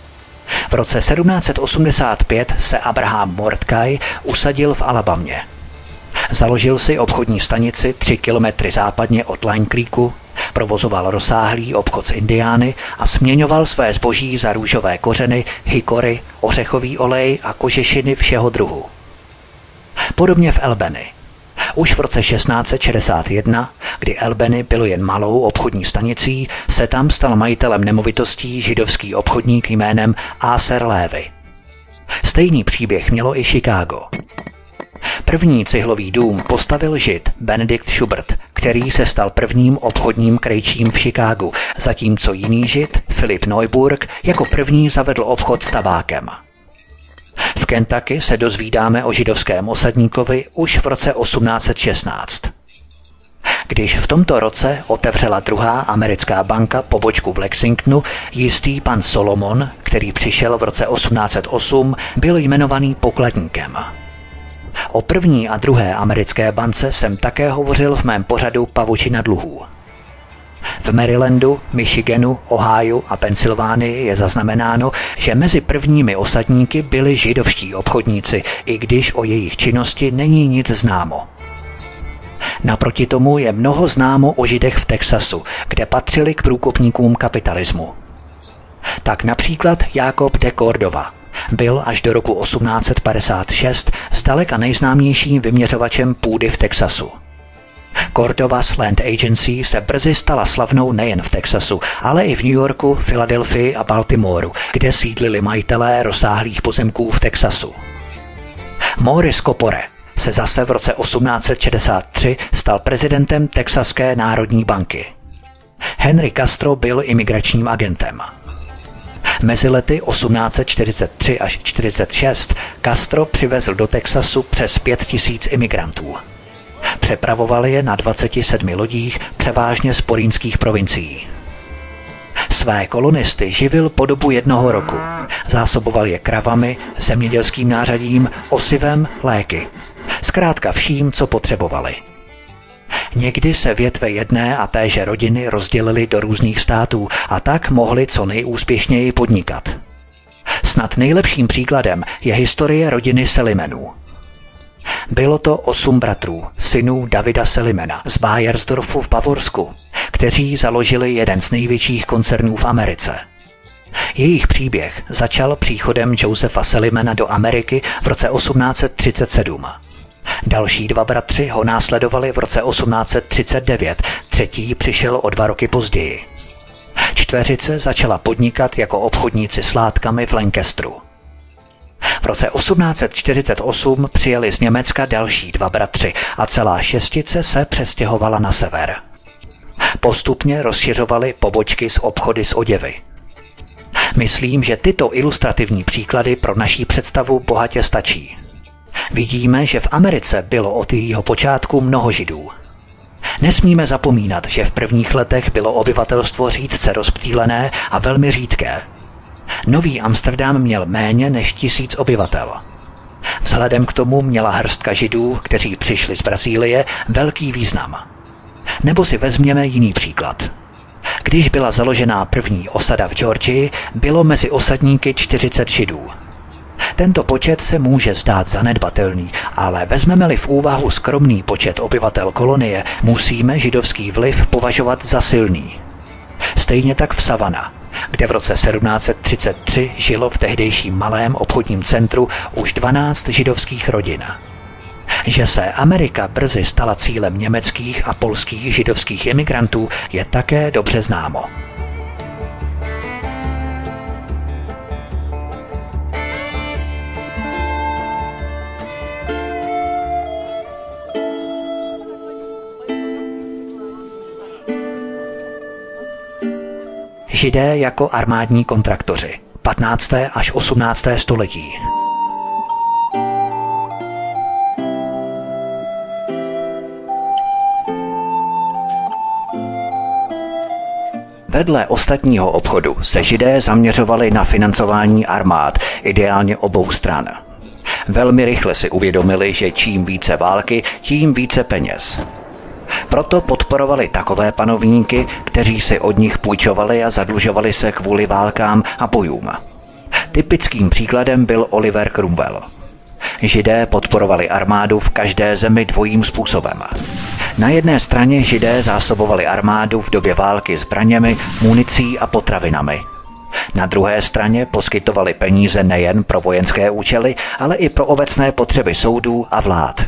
V roce sedmnáct set osmdesát pět se Abraham Mordecai usadil v Alabamě. Založil si obchodní stanici tři kilometry západně od Line Creeku, provozoval rozsáhlý obchod s indiány a směňoval své zboží za růžové kořeny, hikory, ořechový olej a kožešiny všeho druhu. Podobně v Albany. Už v roce šestnáct set šedesát jedna, kdy Albany bylo jen malou obchodní stanicí, se tam stal majitelem nemovitostí židovský obchodník jménem Aser Lévy. Stejný příběh mělo i Chicago. První cihlový dům postavil Žid Benedict Schubert, který se stal prvním obchodním krejčím v Chicagu, zatímco jiný Žid, Philip Neuburg, jako první zavedl obchod s tabákem. V Kentucky se dozvídáme o židovském osadníkovi už v roce osmnáct set šestnáct. Když v tomto roce otevřela druhá americká banka pobočku v Lexingtonu, jistý pan Solomon, který přišel v roce osmnáct set osm, byl jmenovaný pokladníkem. O první a druhé americké bance jsem také hovořil v mém pořadu Pavučina dluhů. V Marylandu, Michiganu, Ohiu a Pensylvánii je zaznamenáno, že mezi prvními osadníky byli židovští obchodníci, i když o jejich činnosti není nic známo. Naproti tomu je mnoho známo o Židech v Texasu, kde patřili k průkopníkům kapitalismu. Tak například Jacob de Cordova byl až do roku osmnáct set padesát šest zdaleka nejznámějším vyměřovačem půdy v Texasu. Cordova's Land Agency se brzy stala slavnou nejen v Texasu, ale i v New Yorku, Filadelfii a Baltimoru, kde sídlili majitelé rozsáhlých pozemků v Texasu. Morris Kopore, se zase v roce osmnáct set šedesát tři stal prezidentem Texaské národní banky. Henry Castro byl imigračním agentem. Mezi lety osmnáct set čtyřicet tři až čtyřicet šest Castro přivezl do Texasu přes pět tisíc imigrantů. Přepravovali je na dvaceti sedmi lodích, převážně z porínských provincií. Své kolonisty živil po dobu jednoho roku. Zásoboval je kravami, zemědělským nářadím, osivem, léky. Zkrátka vším, co potřebovali. Někdy se větve jedné a téže rodiny rozdělily do různých států a tak mohli co nejúspěšněji podnikat. Snad nejlepším příkladem je historie rodiny Selimanů. Bylo to osm bratrů, synů Davida Selimana z Bayersdorfu v Bavorsku, kteří založili jeden z největších koncernů v Americe. Jejich příběh začal příchodem Josepha Selimana do Ameriky v roce osmnáct set třicet sedm. Další dva bratři ho následovali v roce osmnáct set třicet devět, třetí přišel o dva roky později. Čtveřice začala podnikat jako obchodníci s látkami v Lancasteru. V roce osmnáct set čtyřicet osm přijeli z Německa další dva bratři a celá šestice se přestěhovala na sever. Postupně rozšiřovali pobočky s obchody s oděvy. Myslím, že tyto ilustrativní příklady pro naší představu bohatě stačí. Vidíme, že v Americe bylo od jejího počátku mnoho Židů. Nesmíme zapomínat, že v prvních letech bylo obyvatelstvo řídce rozptýlené a velmi řídké. Nový Amsterdam měl méně než tisíc obyvatel. Vzhledem k tomu měla hrstka Židů, kteří přišli z Brazílie, velký význam. Nebo si vezměme jiný příklad. Když byla založená první osada v Georgii, bylo mezi osadníky čtyřicet Židů. Tento počet se může zdát zanedbatelný, ale vezmeme-li v úvahu skromný počet obyvatel kolonie, musíme židovský vliv považovat za silný. Stejně tak v Savannah, kde v roce sedmnáct set třicet tři žilo v tehdejším malém obchodním centru už dvanáct židovských rodin. Že se Amerika brzy stala cílem německých a polských židovských imigrantů, je také dobře známo. Židé jako armádní kontraktoři. patnácté až osmnácté století. Vedle ostatního obchodu se Židé zaměřovali na financování armád, ideálně obou stran. Velmi rychle si uvědomili, že čím více války, tím více peněz. Proto podporovali takové panovníky, kteří si od nich půjčovali a zadlužovali se kvůli válkám a bojům. Typickým příkladem byl Oliver Cromwell. Židé podporovali armádu v každé zemi dvojím způsobem. Na jedné straně Židé zásobovali armádu v době války zbraněmi, municí a potravinami. Na druhé straně poskytovali peníze nejen pro vojenské účely, ale i pro obecné potřeby soudů a vlád.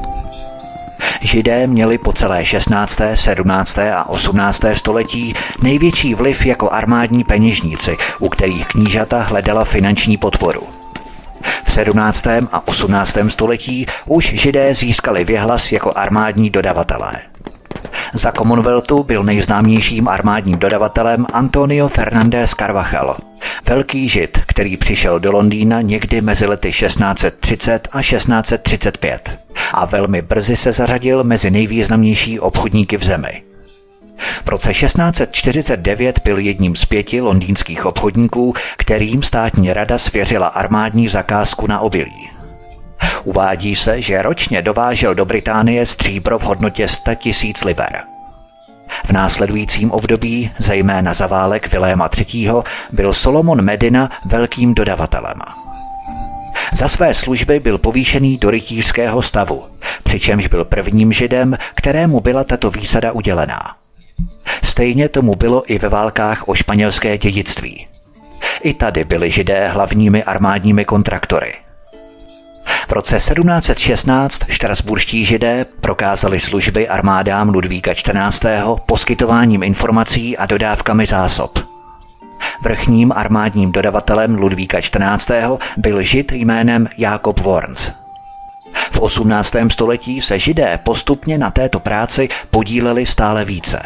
Židé měli po celé šestnácté, sedmnácté a osmnácté století největší vliv jako armádní peněžníci, u kterých knížata hledala finanční podporu. V sedmnáctém a osmnáctém století už Židé získali věhlas jako armádní dodavatelé. Za Commonwealthu byl nejznámějším armádním dodavatelem Antonio Fernández Carvajal, velký Žid, který přišel do Londýna někdy mezi lety šestnáct set třicet a šestnáct set třicet pět a velmi brzy se zařadil mezi nejvýznamnější obchodníky v zemi. V roce šestnáct set čtyřicet devět byl jedním z pěti londýnských obchodníků, kterým státní rada svěřila armádní zakázku na obilí. Uvádí se, že ročně dovážel do Británie stříbro v hodnotě sto tisíc liber. V následujícím období, zejména za válek Viléma třetího, byl Solomon Medina velkým dodavatelem. Za své služby byl povýšený do rytířského stavu, přičemž byl prvním Židem, kterému byla tato výsada udělená. Stejně tomu bylo i ve válkách o španělské dědictví. I tady byli Židé hlavními armádními kontraktory. V roce sedmnáct set šestnáct štrasburští Židé prokázali služby armádám Ludvíka čtrnáctého poskytováním informací a dodávkami zásob. Vrchním armádním dodavatelem Ludvíka čtrnáctého byl Žid jménem Jakob Worms. V osmnáctém století se Židé postupně na této práci podíleli stále více.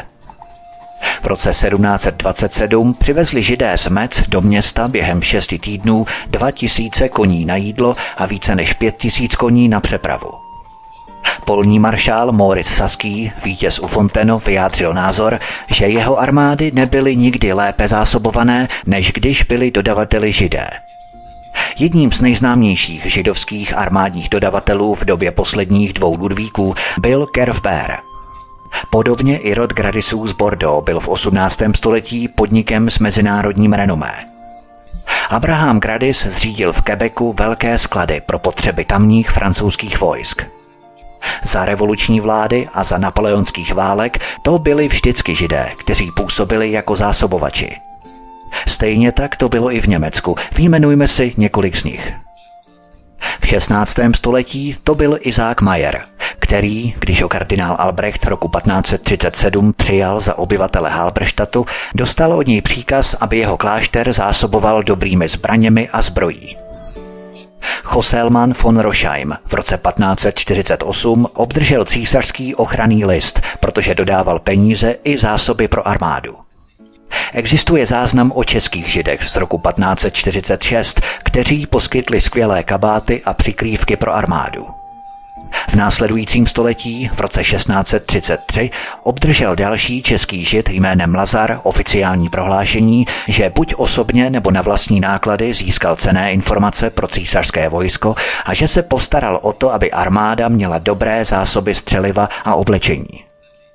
V roce sedmnáct dvacet sedm přivezli Židé z Metz do města během šesti týdnů dva tisíce koní na jídlo a více než pět tisíc koní na přepravu. Polní maršál Moritz Saský, vítěz u Fonteno, vyjádřil názor, že jeho armády nebyly nikdy lépe zásobované, než když byli dodavateli Židé. Jedním z nejznámějších židovských armádních dodavatelů v době posledních dvou Ludvíků byl Kerfbeer. Podobně i rod Gradisů z Bordeaux byl v osmnáctém století podnikem s mezinárodním renomé. Abraham Gradis zřídil v Quebecu velké sklady pro potřeby tamních francouzských vojsk. Za revoluční vlády a za napoleonských válek to byli vždycky Židé, kteří působili jako zásobovači. Stejně tak to bylo i v Německu, vyjmenujme si několik z nich. V šestnáctém století to byl Isaac Mayer, který, když ho kardinál Albrecht roku patnáct set třicet sedm přijal za obyvatele Halberstadtu, dostal od něj příkaz, aby jeho klášter zásoboval dobrými zbraněmi a zbrojí. Choselman von Rosheim v roce patnáct set čtyřicet osm obdržel císařský ochranný list, protože dodával peníze i zásoby pro armádu. Existuje záznam o českých Židech z roku patnáct set čtyřicet šest, kteří poskytli skvělé kabáty a přikrývky pro armádu. V následujícím století, v roce šestnáct set třicet tři, obdržel další český Žid jménem Lazar oficiální prohlášení, že buď osobně nebo na vlastní náklady získal cenné informace pro císařské vojsko a že se postaral o to, aby armáda měla dobré zásoby střeliva a oblečení.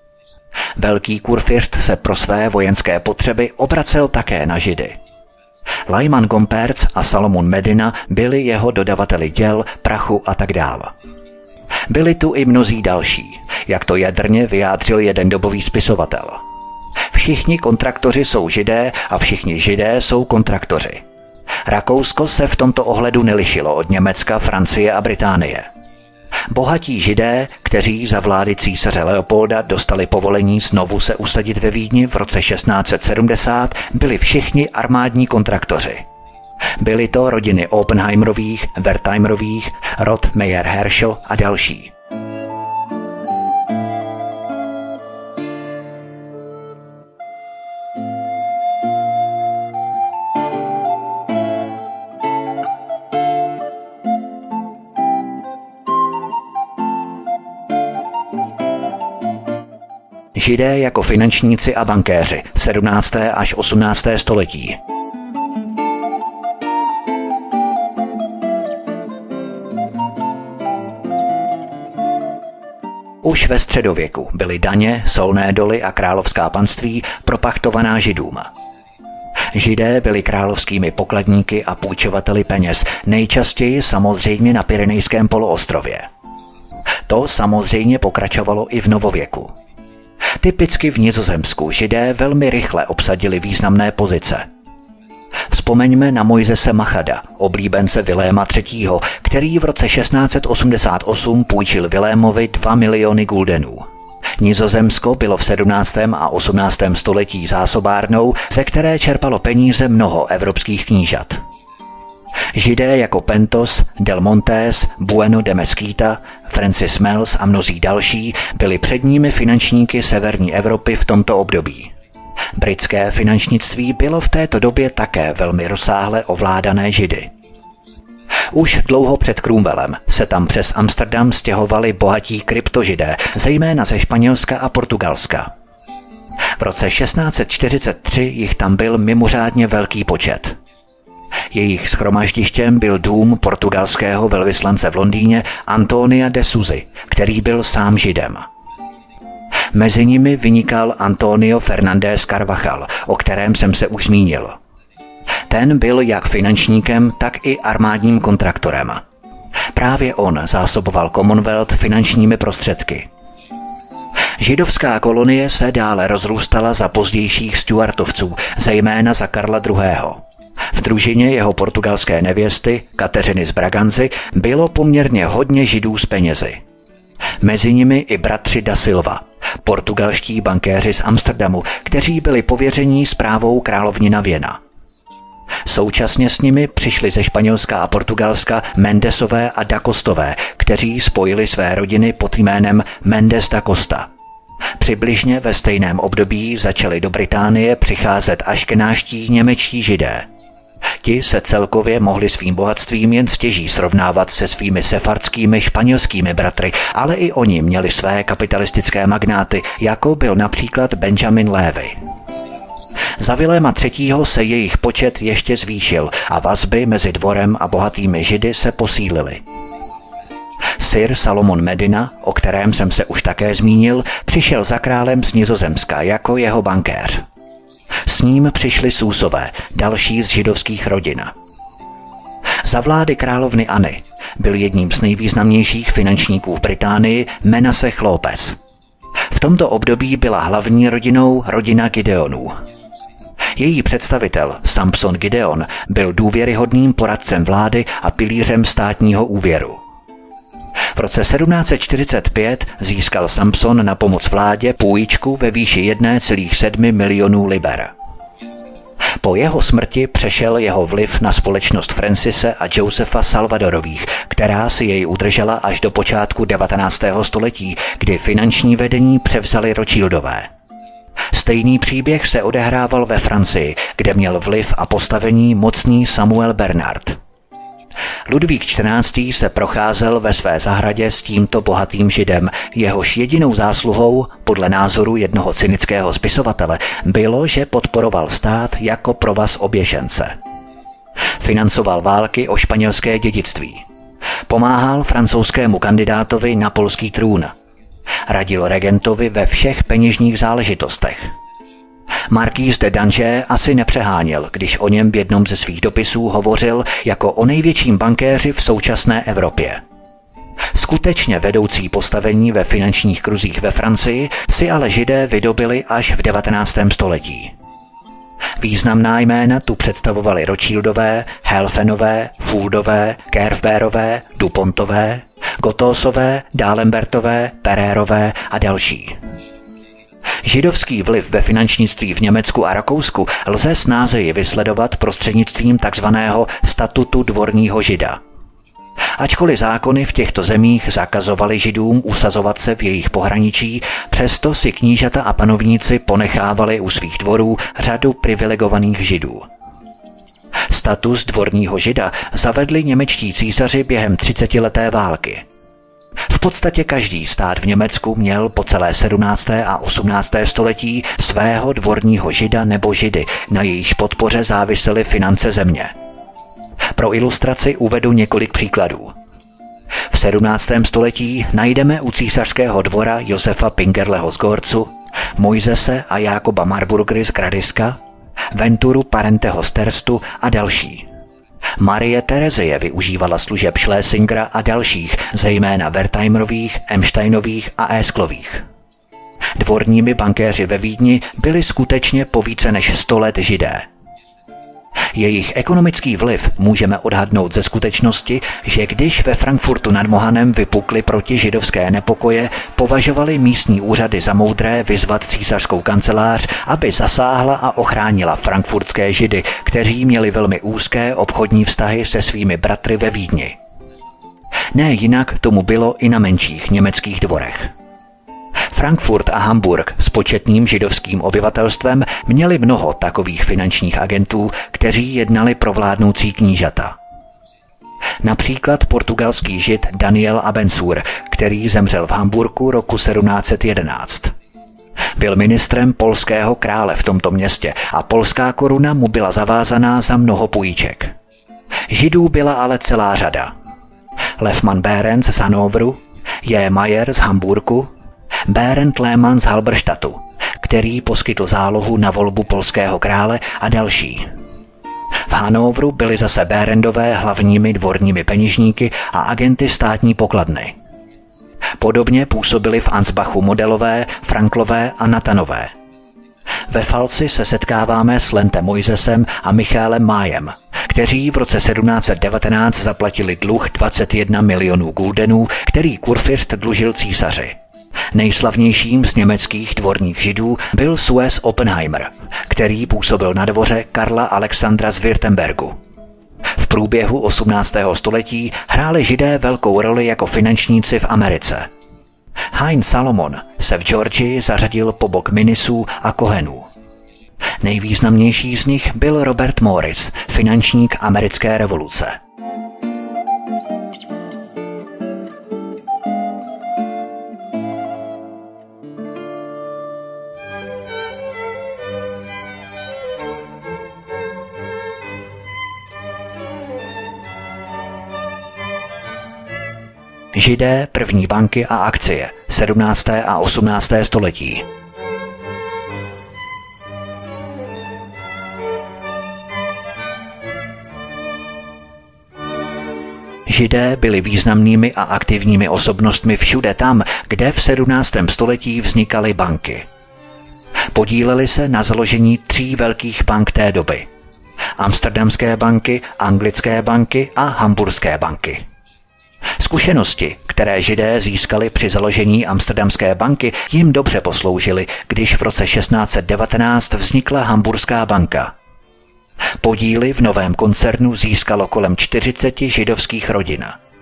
Velký kurfiřt se pro své vojenské potřeby obracel také na Židy. Lyman Gomperz a Salomon Medina byli jeho dodavateli děl, prachu a tak dále. Byli tu i mnozí další, jak to jadrně vyjádřil jeden dobový spisovatel. Všichni kontraktoři jsou Židé a všichni Židé jsou kontraktoři. Rakousko se v tomto ohledu nelišilo od Německa, Francie a Británie. Bohatí Židé, kteří za vlády císaře Leopolda dostali povolení znovu se usadit ve Vídni v roce šestnáct set sedmdesát, byli všichni armádní kontraktoři. Byly to rodiny Oppenheimerových, Wertheimerových, rod Mayer-Herschel a další. Židé jako finančníci a bankéři, sedmnácté až osmnácté století. Už ve středověku byly daně, solné doly a královská panství propachtovaná Židům. Židé byli královskými pokladníky a půjčovateli peněz, nejčastěji samozřejmě na Pyrenejském poloostrově. To samozřejmě pokračovalo i v novověku. Typicky v Nizozemsku Židé velmi rychle obsadili významné pozice. Vzpomeňme na Mojzese Machada, oblíbence Viléma třetího, který v roce šestnáct set osmdesát osm půjčil Vilémovi dva miliony guldenů. Nizozemsko bylo v sedmnáctém a osmnáctém století zásobárnou, ze které čerpalo peníze mnoho evropských knížat. Židé jako Pentos, Del Montes, Bueno de Mesquita, Francis Mills a mnozí další byli předními finančníky severní Evropy v tomto období. Britské finančnictví bylo v této době také velmi rozsáhle ovládané Židy. Už dlouho před Cromwellem se tam přes Amsterdam stěhovali bohatí kryptožidé, zejména ze Španělska a Portugalska. V roce šestnáct set čtyřicet tři jich tam byl mimořádně velký počet. Jejich shromaždištěm byl dům portugalského velvyslance v Londýně Antonia de Suzy, který byl sám Židem. Mezi nimi vynikal Antonio Fernández Carvajal, o kterém jsem se už zmínil. Ten byl jak finančníkem, tak i armádním kontraktorem. Právě on zásoboval Commonwealth finančními prostředky. Židovská kolonie se dále rozrůstala za pozdějších Stuartovců, zejména za Karla druhého. V družině jeho portugalské nevěsty, Kateřiny z Braganzy, bylo poměrně hodně Židů s penězi. Mezi nimi i bratři da Silva, portugalští bankéři z Amsterdamu, kteří byli pověření správou královnina Věna. Současně s nimi přišli ze Španělska a Portugalska Mendesové a da Costové, kteří spojili své rodiny pod jménem Mendes da Costa. Přibližně ve stejném období začali do Británie přicházet aškenáští němečtí Židé. Ti se celkově mohli svým bohatstvím jen stěží srovnávat se svými sefardskými španělskými bratry, ale i oni měli své kapitalistické magnáty, jako byl například Benjamin Levy. Za Viléma třetího se jejich počet ještě zvýšil a vazby mezi dvorem a bohatými Židy se posílily. Sir Salomon Medina, o kterém jsem se už také zmínil, přišel za králem z Nizozemska jako jeho bankéř. S ním přišli Súsové, další z židovských rodin. Za vlády královny Anny byl jedním z nejvýznamnějších finančníků v Británii Menasseh López. V tomto období byla hlavní rodinou rodina Gideonů. Její představitel Samson Gideon byl důvěryhodným poradcem vlády a pilířem státního úvěru. V roce sedmnáct set čtyřicet pět získal Samson na pomoc vládě půjčku ve výši jedna celá sedm milionů liber. Po jeho smrti přešel jeho vliv na společnost Francise a Josefa Salvadorových, která si jej udržela až do počátku devatenáctého století, kdy finanční vedení převzali Rothschildové. Stejný příběh se odehrával ve Francii, kde měl vliv a postavení mocný Samuel Bernard. Ludvík čtrnáctý se procházel ve své zahradě s tímto bohatým Židem, jehož jedinou zásluhou, podle názoru jednoho cynického spisovatele, bylo, že podporoval stát jako provaz oběšence. Financoval války o španělské dědictví. Pomáhal francouzskému kandidátovi na polský trůn. Radil regentovi ve všech peněžních záležitostech. Marquis de Dange asi nepřeháněl, když o něm v jednom ze svých dopisů hovořil jako o největším bankéři v současné Evropě. Skutečně vedoucí postavení ve finančních kruzích ve Francii si ale Židé vydobili až v devatenáctém století. Významná jména tu představovali Rothschildové, Helfenové, Fouldové, Kerfberové, Dupontové, Gothosové, D'Alembertové, Perérové a další. Židovský vliv ve finančnictví v Německu a Rakousku lze snázeji vysledovat prostřednictvím takzvaného statutu dvorního Žida. Ačkoliv zákony v těchto zemích zakazovaly Židům usazovat se v jejich pohraničí, přesto si knížata a panovníci ponechávali u svých dvorů řadu privilegovaných Židů. Status dvorního Žida zavedli němečtí císaři během třicetileté války. V podstatě každý stát v Německu měl po celé sedmnácté a osmnácté století svého dvorního Žida nebo Židy, na jejíž podpoře závisely finance země. Pro ilustraci uvedu několik příkladů. V sedmnáctém století najdeme u císařského dvora Josefa Pingerleho z Gorcu, Mojzese a Jákoba Marburgery z Gradiska, Venturu Parenteho z Terstu a další. Marie Terezie využívala služeb Schlesingera a dalších, zejména Wertheimerových, Emsteinových a Ésklových. Dvorními bankéři ve Vídni byli skutečně po více než sto let Židé. Jejich ekonomický vliv můžeme odhadnout ze skutečnosti, že když ve Frankfurtu nad Mohanem vypukly protižidovské nepokoje, považovali místní úřady za moudré vyzvat císařskou kancelář, aby zasáhla a ochránila frankfurtské Židy, kteří měli velmi úzké obchodní vztahy se svými bratry ve Vídni. Ne jinak tomu bylo i na menších německých dvorech. Frankfurt a Hamburg s početným židovským obyvatelstvem měli mnoho takových finančních agentů, kteří jednali pro vládnoucí knížata. Například portugalský žid Daniel Abensour, který zemřel v Hamburku roku sedmnáct set jedenáct. Byl ministrem polského krále v tomto městě a polská koruna mu byla zavázaná za mnoho půjček. Židů byla ale celá řada. Lefman Behrens z Hanovru, J. Mayer z Hamburku, Berend Lehmann z Halberstadtu, který poskytl zálohu na volbu polského krále a další. V Hanovru byli zase Berendové hlavními dvorními peněžníky a agenty státní pokladny. Podobně působili v Ansbachu Modelové, Franklové a Natanové. Ve Falci se setkáváme s Lentem Mojzesem a Michálem Májem, kteří v roce sedmnáct set devatenáct zaplatili dluh dvacet jedna milionů guldenů, který kurfürst dlužil císaři. Nejslavnějším z německých dvorních židů byl Suez Oppenheimer, který působil na dvoře Karla Alexandra z Württembergu. V průběhu osmnáctého století hráli židé velkou roli jako finančníci v Americe. Haim Salomon se v Georgii zařadil po bok Minisů a Kohenů. Nejvýznamnější z nich byl Robert Morris, finančník americké revoluce. Židé, první banky a akcie, sedmnácté a osmnácté století. Židé byli významnými a aktivními osobnostmi všude tam, kde v sedmnáctém století vznikaly banky. Podíleli se na založení tří velkých bank té doby. Amsterdamské banky, anglické banky a hamburské banky. Zkušenosti, které Židé získali při založení Amsterdamské banky, jim dobře posloužily, když v roce šestnáct set devatenáct vznikla Hamburská banka. Podíly v novém koncernu získalo kolem čtyřicet židovských rodin.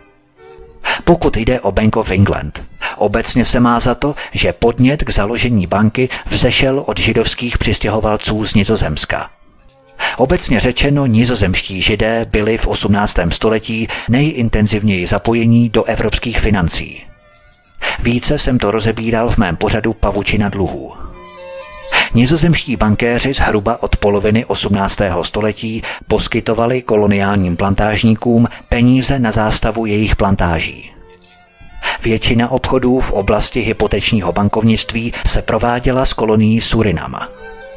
Pokud jde o Bank of England, obecně se má za to, že podnět k založení banky vzešel od židovských přistěhovalců z Nizozemska. Obecně řečeno, nizozemští Židé byli v osmnáctém století nejintenzivněji zapojení do evropských financí. Více jsem to rozebíral v mém pořadu Pavučina dluhů. Nizozemští bankéři zhruba od poloviny osmnáctého století poskytovali koloniálním plantážníkům peníze na zástavu jejich plantáží. Většina obchodů v oblasti hypotečního bankovnictví se prováděla z kolonií Surinama.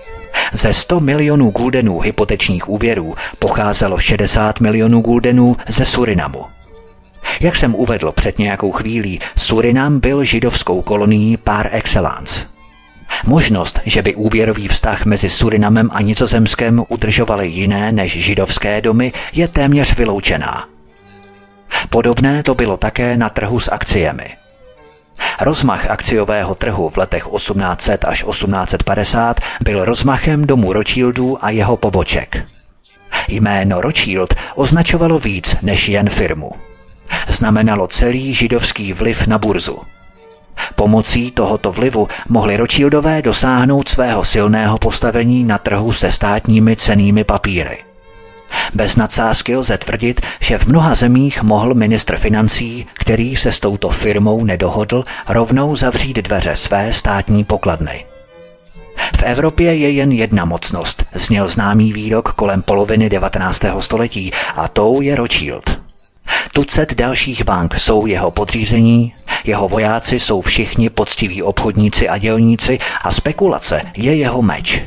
Ze sto milionů guldenů hypotečních úvěrů pocházelo šedesát milionů guldenů ze Surinamu. Jak jsem uvedl před nějakou chvílí, Surinam byl židovskou kolonií par excellence. Možnost, že by úvěrový vztah mezi Surinamem a Nizozemskem udržovaly jiné než židovské domy, je téměř vyloučená. Podobné to bylo také na trhu s akciemi. Rozmach akciového trhu v letech osmnáct set až osmnáct set padesát byl rozmachem domu Rothschildů a jeho poboček. Jméno Rothschild označovalo víc než jen firmu. Znamenalo celý židovský vliv na burzu. Pomocí tohoto vlivu mohli Rothschildové dosáhnout svého silného postavení na trhu se státními cennými papíry. Bez nadsázky lze tvrdit, že v mnoha zemích mohl ministr financí, který se s touto firmou nedohodl, rovnou zavřít dveře své státní pokladny. V Evropě je jen jedna mocnost, zněl známý výrok kolem poloviny devatenáctého století, a tou je Rothschild. Tucet dalších bank jsou jeho podřízení, jeho vojáci jsou všichni poctiví obchodníci a dělníci a spekulace je jeho meč.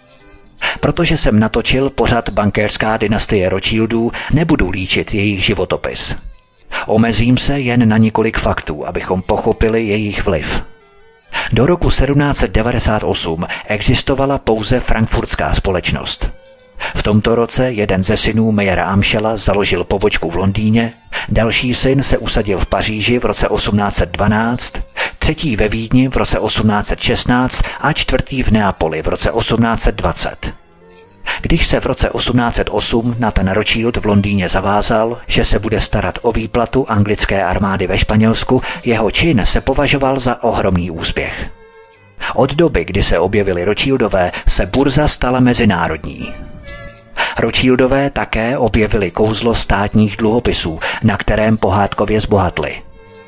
Protože jsem natočil pořad Bankéřská dynastie Rothschildů, nebudu líčit jejich životopis. Omezím se jen na několik faktů, abychom pochopili jejich vliv. Do roku sedmnáct set devadesát osm existovala pouze frankfurtská společnost. V tomto roce jeden ze synů Meyera Amschela založil pobočku v Londýně, další syn se usadil v Paříži v roce osmnáct set dvanáct, třetí ve Vídni v roce osmnáct set šestnáct a čtvrtý v Neapoli v roce osmnáct set dvacet. Když se v roce osmnáct set osm Nathan Rothschild v Londýně zavázal, že se bude starat o výplatu anglické armády ve Španělsku, jeho čin se považoval za ohromný úspěch. Od doby, kdy se objevili Rothschildové, se burza stala mezinárodní. Rothschildové také objevili kouzlo státních dluhopisů, na kterém pohádkově zbohatli.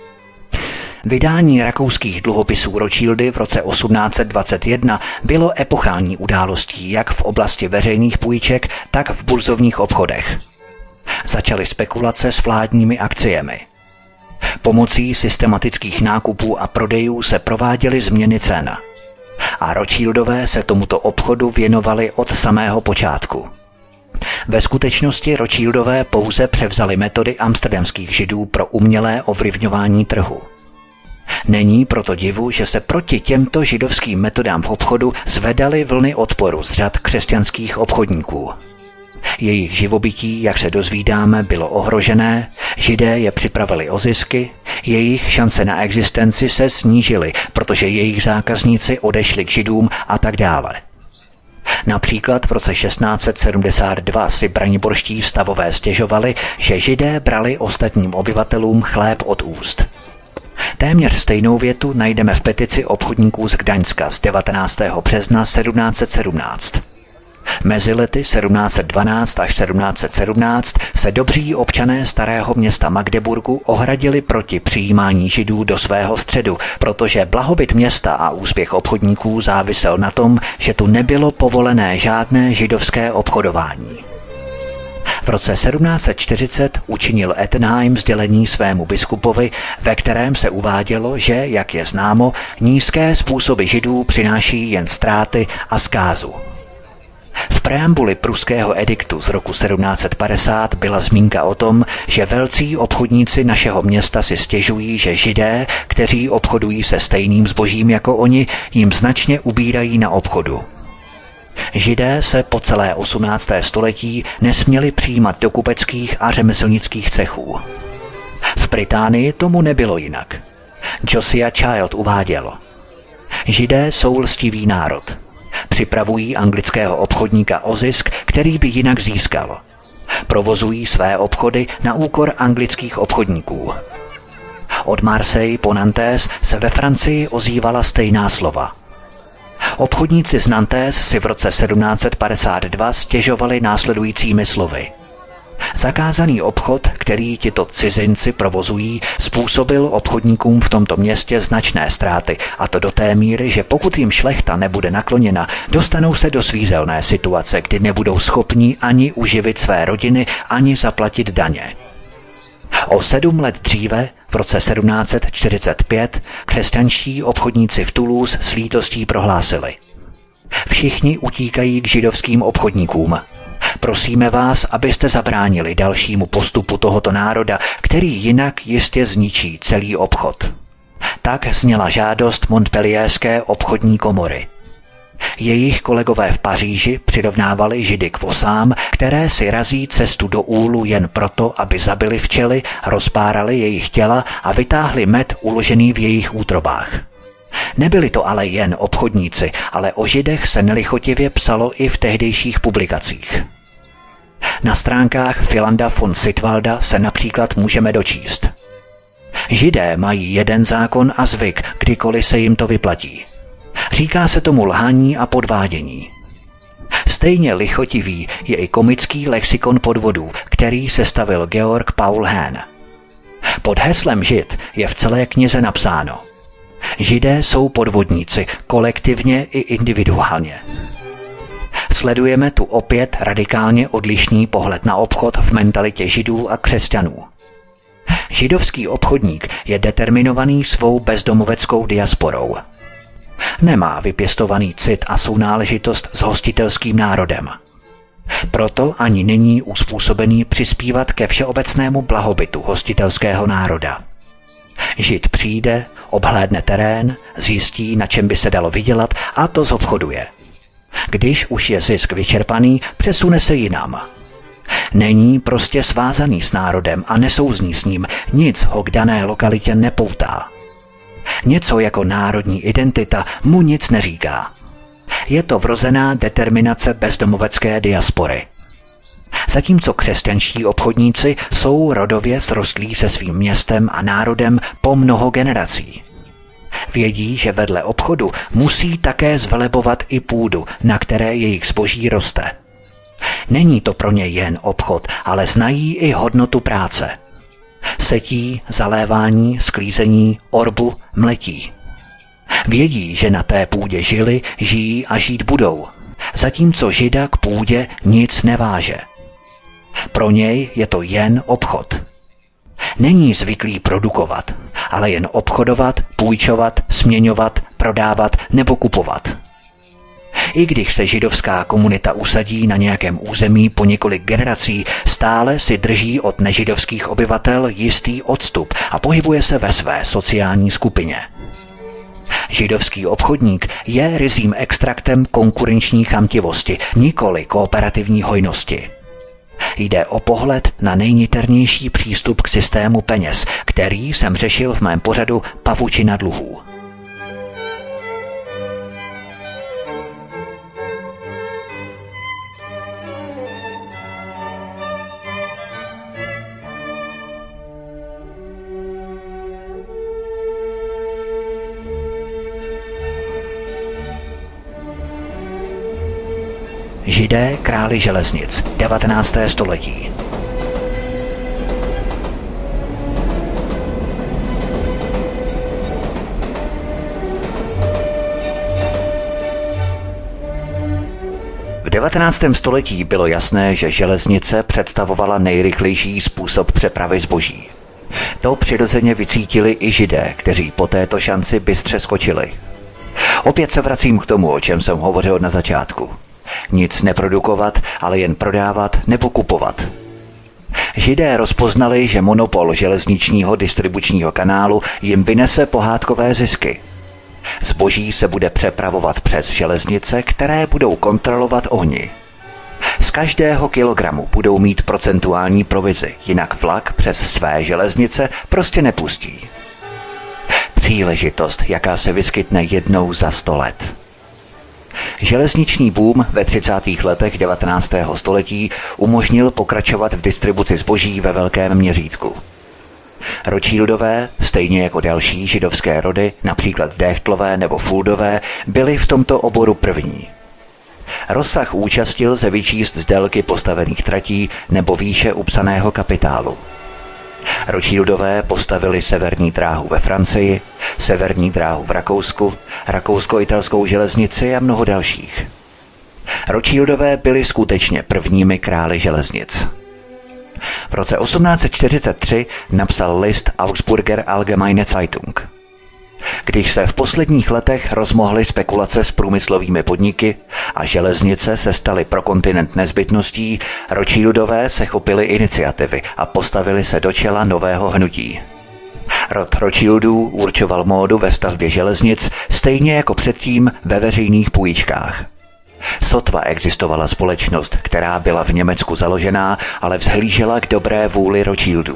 Vydání rakouských dluhopisů Rothschildy v roce osmnáct set dvacet jedna bylo epochální událostí jak v oblasti veřejných půjček, tak v burzovních obchodech. Začaly spekulace s vládními akciemi. Pomocí systematických nákupů a prodejů se prováděly změny cen. A Rothschildové se tomuto obchodu věnovali od samého počátku. Ve skutečnosti Rothschildové pouze převzali metody amsterdamských židů pro umělé ovlivňování trhu. Není proto divu, že se proti těmto židovským metodám v obchodu zvedaly vlny odporu z řad křesťanských obchodníků. Jejich živobytí, jak se dozvídáme, bylo ohrožené, Židé je připravili o zisky, jejich šance na existenci se snížily, protože jejich zákazníci odešli k Židům a tak dále. Například v roce šestnáct set sedmdesát dva si braniborští stavové stěžovali, že Židé brali ostatním obyvatelům chléb od úst. Téměř stejnou větu najdeme v petici obchodníků z Gdaňska z devatenáctého března sedmnáct set sedmnáct. Mezi lety sedmnáct set dvanáct až sedmnáct set sedmnáct se dobří občané starého města Magdeburgu ohradili proti přijímání Židů do svého středu, protože blahobyt města a úspěch obchodníků závisel na tom, že tu nebylo povolené žádné židovské obchodování. V roce sedmnáct set čtyřicet učinil Ettenheim sdělení svému biskupovi, ve kterém se uvádělo, že, jak je známo, nízké způsoby Židů přináší jen ztráty a zkázu. V preambuli pruského ediktu z roku sedmnáct set padesát byla zmínka o tom, že velcí obchodníci našeho města si stěžují, že Židé, kteří obchodují se stejným zbožím jako oni, jim značně ubírají na obchodu. Židé se po celé osmnácté století nesměli přijímat do kupeckých a řemeslnických cechů. V Británii tomu nebylo jinak. Josiah Child uváděl: Židé jsou lstivý národ. Připravují anglického obchodníka o zisk, který by jinak získal. Provozují své obchody na úkor anglických obchodníků. Od Marseille po Nantes se ve Francii ozývala stejná slova. Obchodníci z Nantes si v roce sedmnáct set padesát dva stěžovali následujícími slovy. Zakázaný obchod, který tito cizinci provozují, způsobil obchodníkům v tomto městě značné ztráty, a to do té míry, že pokud jim šlechta nebude nakloněna, dostanou se do svízelné situace, kdy nebudou schopni ani uživit své rodiny, ani zaplatit daně. O sedm let dříve, v roce sedmnáct set čtyřicet pět, křesťanští obchodníci v Toulouse s lítostí prohlásili: Všichni utíkají k židovským obchodníkům. Prosíme vás, abyste zabránili dalšímu postupu tohoto národa, který jinak jistě zničí celý obchod. Tak zněla žádost Montpellierské obchodní komory. Jejich kolegové v Paříži přirovnávali Židy k vosám, které si razí cestu do úlu jen proto, aby zabili včely, rozpárali jejich těla a vytáhli med uložený v jejich útrobách. Nebyli to ale jen obchodníci, ale o Židech se nelichotivě psalo i v tehdejších publikacích. Na stránkách Philanda von Sittwalda se například můžeme dočíst: Židé mají jeden zákon a zvyk, kdykoliv se jim to vyplatí. Říká se tomu lhaní a podvádění. Stejně lichotivý je i komický lexikon podvodů, který sestavil Georg Paul Hahn. Pod heslem Žid je v celé knize napsáno: Židé jsou podvodníci, kolektivně i individuálně. Sledujeme tu opět radikálně odlišný pohled na obchod v mentalitě Židů a křesťanů. Židovský obchodník je determinovaný svou bezdomoveckou diasporou. Nemá vypěstovaný cit a sounáležitost s hostitelským národem. Proto ani není uspůsobený přispívat ke všeobecnému blahobytu hostitelského národa. Žid přijde, obhlédne terén, zjistí, na čem by se dalo vydělat, a to zobchoduje. Když už je zisk vyčerpaný, přesune se jinam. Není prostě svázaný s národem a nesouzní s ním, nic ho k dané lokalitě nepoutá. Něco jako národní identita mu nic neříká. Je to vrozená determinace bezdomovecké diaspory. Zatímco křesťanští obchodníci jsou rodově srostlí se svým městem a národem po mnoho generací. Vědí, že vedle obchodu musí také zvelebovat i půdu, na které jejich zboží roste. Není to pro ně jen obchod, ale znají i hodnotu práce. Setí, zalévání, sklízení, orbu, mletí. Vědí, že na té půdě žili, žijí a žít budou, zatímco Žida k půdě nic neváže. Pro něj je to jen obchod. Není zvyklý produkovat, ale jen obchodovat, půjčovat, směňovat, prodávat nebo kupovat. I když se židovská komunita usadí na nějakém území po několik generací, stále si drží od nežidovských obyvatel jistý odstup a pohybuje se ve své sociální skupině. Židovský obchodník je ryzím extraktem konkurenční chamtivosti, nikoli kooperativní hojnosti. Jde o pohled na nejniternější přístup k systému peněz, který jsem řešil v mém pořadu Pavučina dluhů. Židé králi železnic, devatenácté století. V devatenáctém století bylo jasné, že železnice představovala nejrychlejší způsob přepravy zboží. To přirozeně vycítili i Židé, kteří po této šanci bystře skočili. Opět se vracím k tomu, o čem jsem hovořil na začátku. Nic neprodukovat, ale jen prodávat nebo kupovat. Židé rozpoznali, že monopol železničního distribučního kanálu jim vynese pohádkové zisky. Zboží se bude přepravovat přes železnice, které budou kontrolovat oni. Z každého kilogramu budou mít procentuální provizi, jinak vlak přes své železnice prostě nepustí. Příležitost, jaká se vyskytne jednou za sto let. Železniční boom ve třicátých letech devatenáctého století umožnil pokračovat v distribuci zboží ve velkém měřítku. Rothschildové, stejně jako další židovské rody, například Dechtlové nebo Fuldové, byli v tomto oboru první. Rozsah účasti lze vyčíst z délky postavených tratí nebo výše upsaného kapitálu. Rothschildové postavili severní dráhu ve Francii, severní dráhu v Rakousku, rakousko-italskou železnici a mnoho dalších. Rothschildové byli skutečně prvními králi železnic. V roce osmnáct set čtyřicet tři napsal list Augsburger Allgemeine Zeitung. Když se v posledních letech rozmohly spekulace s průmyslovými podniky a železnice se staly pro kontinent nezbytností, Rothschildové se chopili iniciativy a postavili se do čela nového hnutí. Rod Rothschildů určoval módu ve stavbě železnic stejně jako předtím ve veřejných půjčkách. Sotva existovala společnost, která byla v Německu založená, ale vzhlížela k dobré vůli Rothschildů.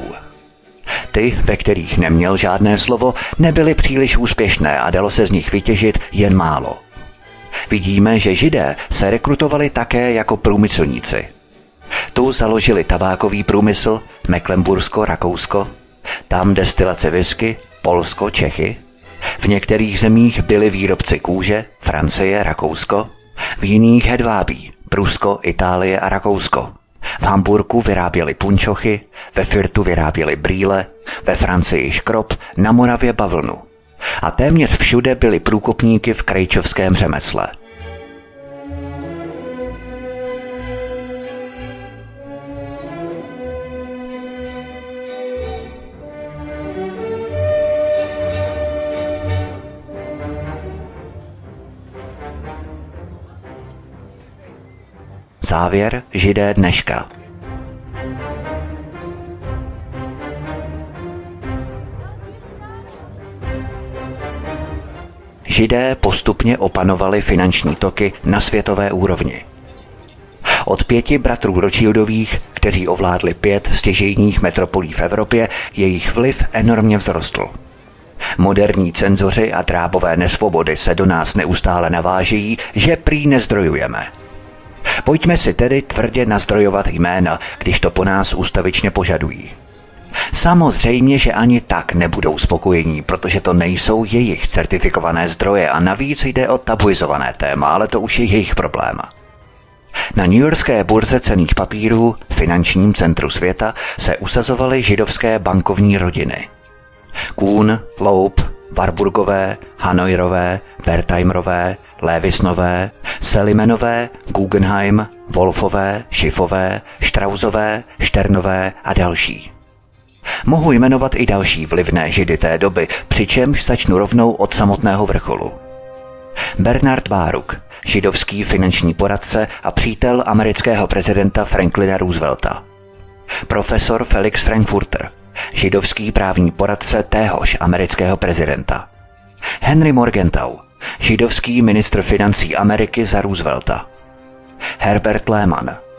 Ty, ve kterých neměl žádné slovo, nebyly příliš úspěšné a dalo se z nich vytěžit jen málo. Vidíme, že Židé se rekrutovali také jako průmyslníci. Tu založili tabákový průmysl, Mecklenbursko, Rakousko, tam destilace whisky, Polsko, Čechy. V některých zemích byli výrobci kůže, Francie, Rakousko, v jiných hedvábí, Prusko, Itálie a Rakousko. V Hamburku vyráběli punčochy, ve Fürthu vyráběli brýle, ve Francii škrob, na Moravě bavlnu. A téměř všude byli průkopníky v krejčovském řemesle. Závěr Židé dneška. Židé postupně opanovali finanční toky na světové úrovni. Od pěti bratrů Rothschildových, kteří ovládli pět stěžejních metropolí v Evropě, jejich vliv enormně vzrostl. Moderní cenzoři a drábové nesvobody se do nás neustále navážejí, že prý nezdrojujeme. Pojďme si tedy tvrdě nazdrojovat jména, když to po nás ústavičně požadují. Samozřejmě, že ani tak nebudou spokojení, protože to nejsou jejich certifikované zdroje a navíc jde o tabuizované téma, ale to už je jejich problém. Na newyorské burze cenných papírů, finančním centru světa, se usazovaly židovské bankovní rodiny. Kuhn, Loeb, Warburgové, Hanoirové, Wertheimerové, Lewisnové, Selimanové, Guggenheim, Wolfové, Schiffové, Straussové, Šternové a další. Mohu jmenovat i další vlivné Židy té doby, přičemž začnu rovnou od samotného vrcholu. Bernard Baruch, židovský finanční poradce a přítel amerického prezidenta Franklina Roosevelta. Profesor Felix Frankfurter, židovský právní poradce téhož amerického prezidenta. Henry Morgenthau, židovský ministr financí Ameriky za Roosevelta. Herbert Lehman,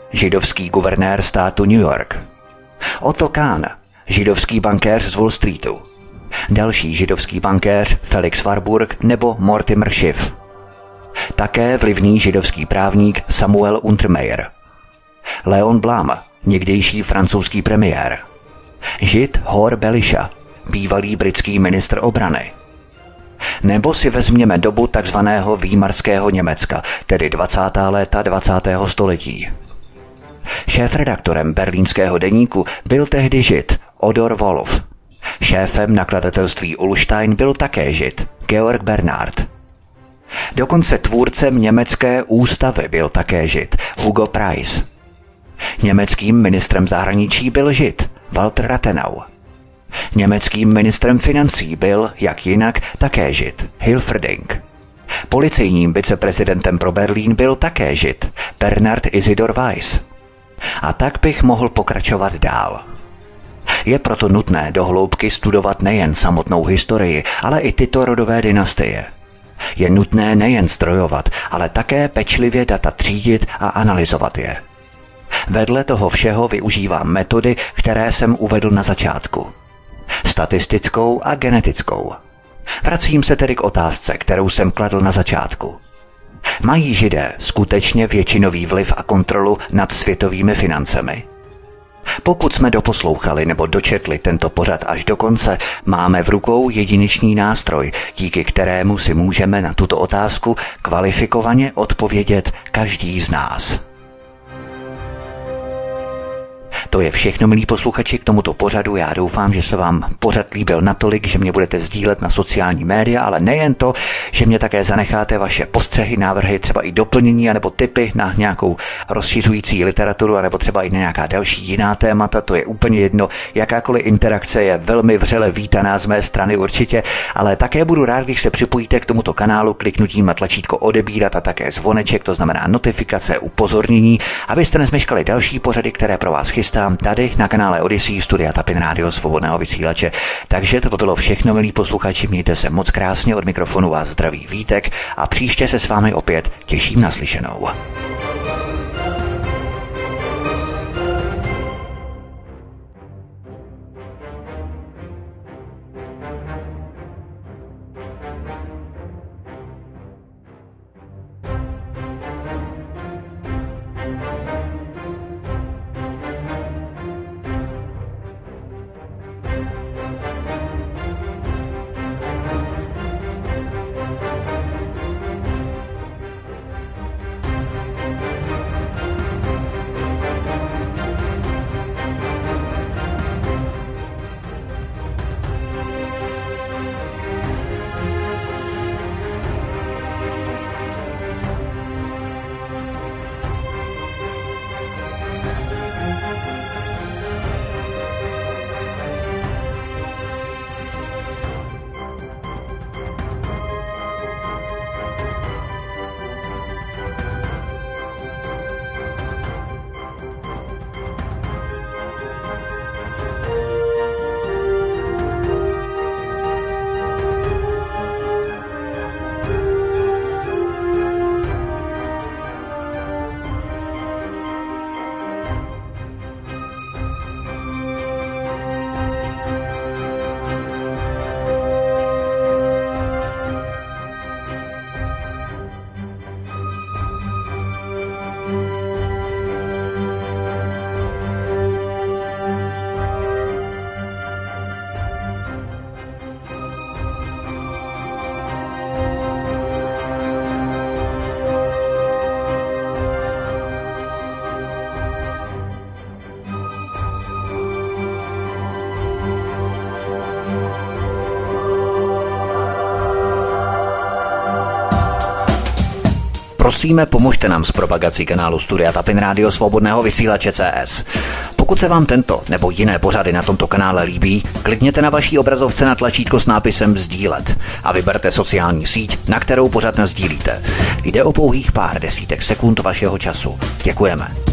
židovský guvernér státu New York. Otto Kahn, židovský bankéř z Wall Streetu. Další židovský bankéř Felix Warburg nebo Mortimer Schiff. Také vlivný židovský právník Samuel Untermeier. Leon Blum, někdejší francouzský premiér. Žid Hor Belisha, bývalý britský ministr obrany. Nebo si vezměme dobu takzvaného výmarského Německa, tedy dvacátá léta dvacátého století. Šéfredaktorem berlínského deníku byl tehdy Žid Odor Wolf. Šéfem nakladatelství Ullstein byl také Žid Georg Bernhard. Dokonce tvůrcem německé ústavy byl také Žid Hugo Price. Německým ministrem zahraničí byl Žid Walter Rathenau. Německým ministrem financí byl, jak jinak, také Žid Hilferding. Policejním viceprezidentem pro Berlín byl také Žid Bernhard Isidor Weiss. A tak bych mohl pokračovat dál. Je proto nutné do hloubky studovat nejen samotnou historii, ale i tyto rodové dynastie. Je nutné nejen strojovat, ale také pečlivě data třídit a analyzovat je. Vedle toho všeho využívám metody, které jsem uvedl na začátku. Statistickou a genetickou. Vracím se tedy k otázce, kterou jsem kladl na začátku. Mají Židé skutečně většinový vliv a kontrolu nad světovými financemi? Pokud jsme doposlouchali nebo dočetli tento pořad až do konce, máme v rukou jedinečný nástroj, díky kterému si můžeme na tuto otázku kvalifikovaně odpovědět každý z nás. To je všechno, milí posluchači, k tomuto pořadu. Já doufám, že se vám pořad líbil natolik, že mě budete sdílet na sociální média, ale nejen to, že mě také zanecháte vaše postřehy, návrhy, třeba i doplnění anebo tipy na nějakou rozšiřující literaturu anebo třeba i na nějaká další jiná témata. To je úplně jedno. Jakákoliv interakce je velmi vřele vítaná z mé strany určitě, ale také budu rád, když se připojíte k tomuto kanálu kliknutím na tlačítko odebírat a také zvoneček, to znamená notifikace, upozornění, abyste nezmeškali další pořady, které pro vás chystám tady na kanále Odyssey Studia Tapin Rádio Svobodného vysílače. Takže to bylo všechno, milí posluchači, mějte se moc krásně, od mikrofonu vás zdraví Vítek a příště se s vámi opět těším na slyšenou. Prosíme, pomožte nám s propagací kanálu Studia Tapin Rádio Svobodného vysílače C S. Pokud se vám tento nebo jiné pořady na tomto kanále líbí, klikněte na vaší obrazovce na tlačítko s nápisem sdílet a vyberte sociální síť, na kterou pořad nasdílíte. Jde o pouhých pár desítek sekund vašeho času. Děkujeme.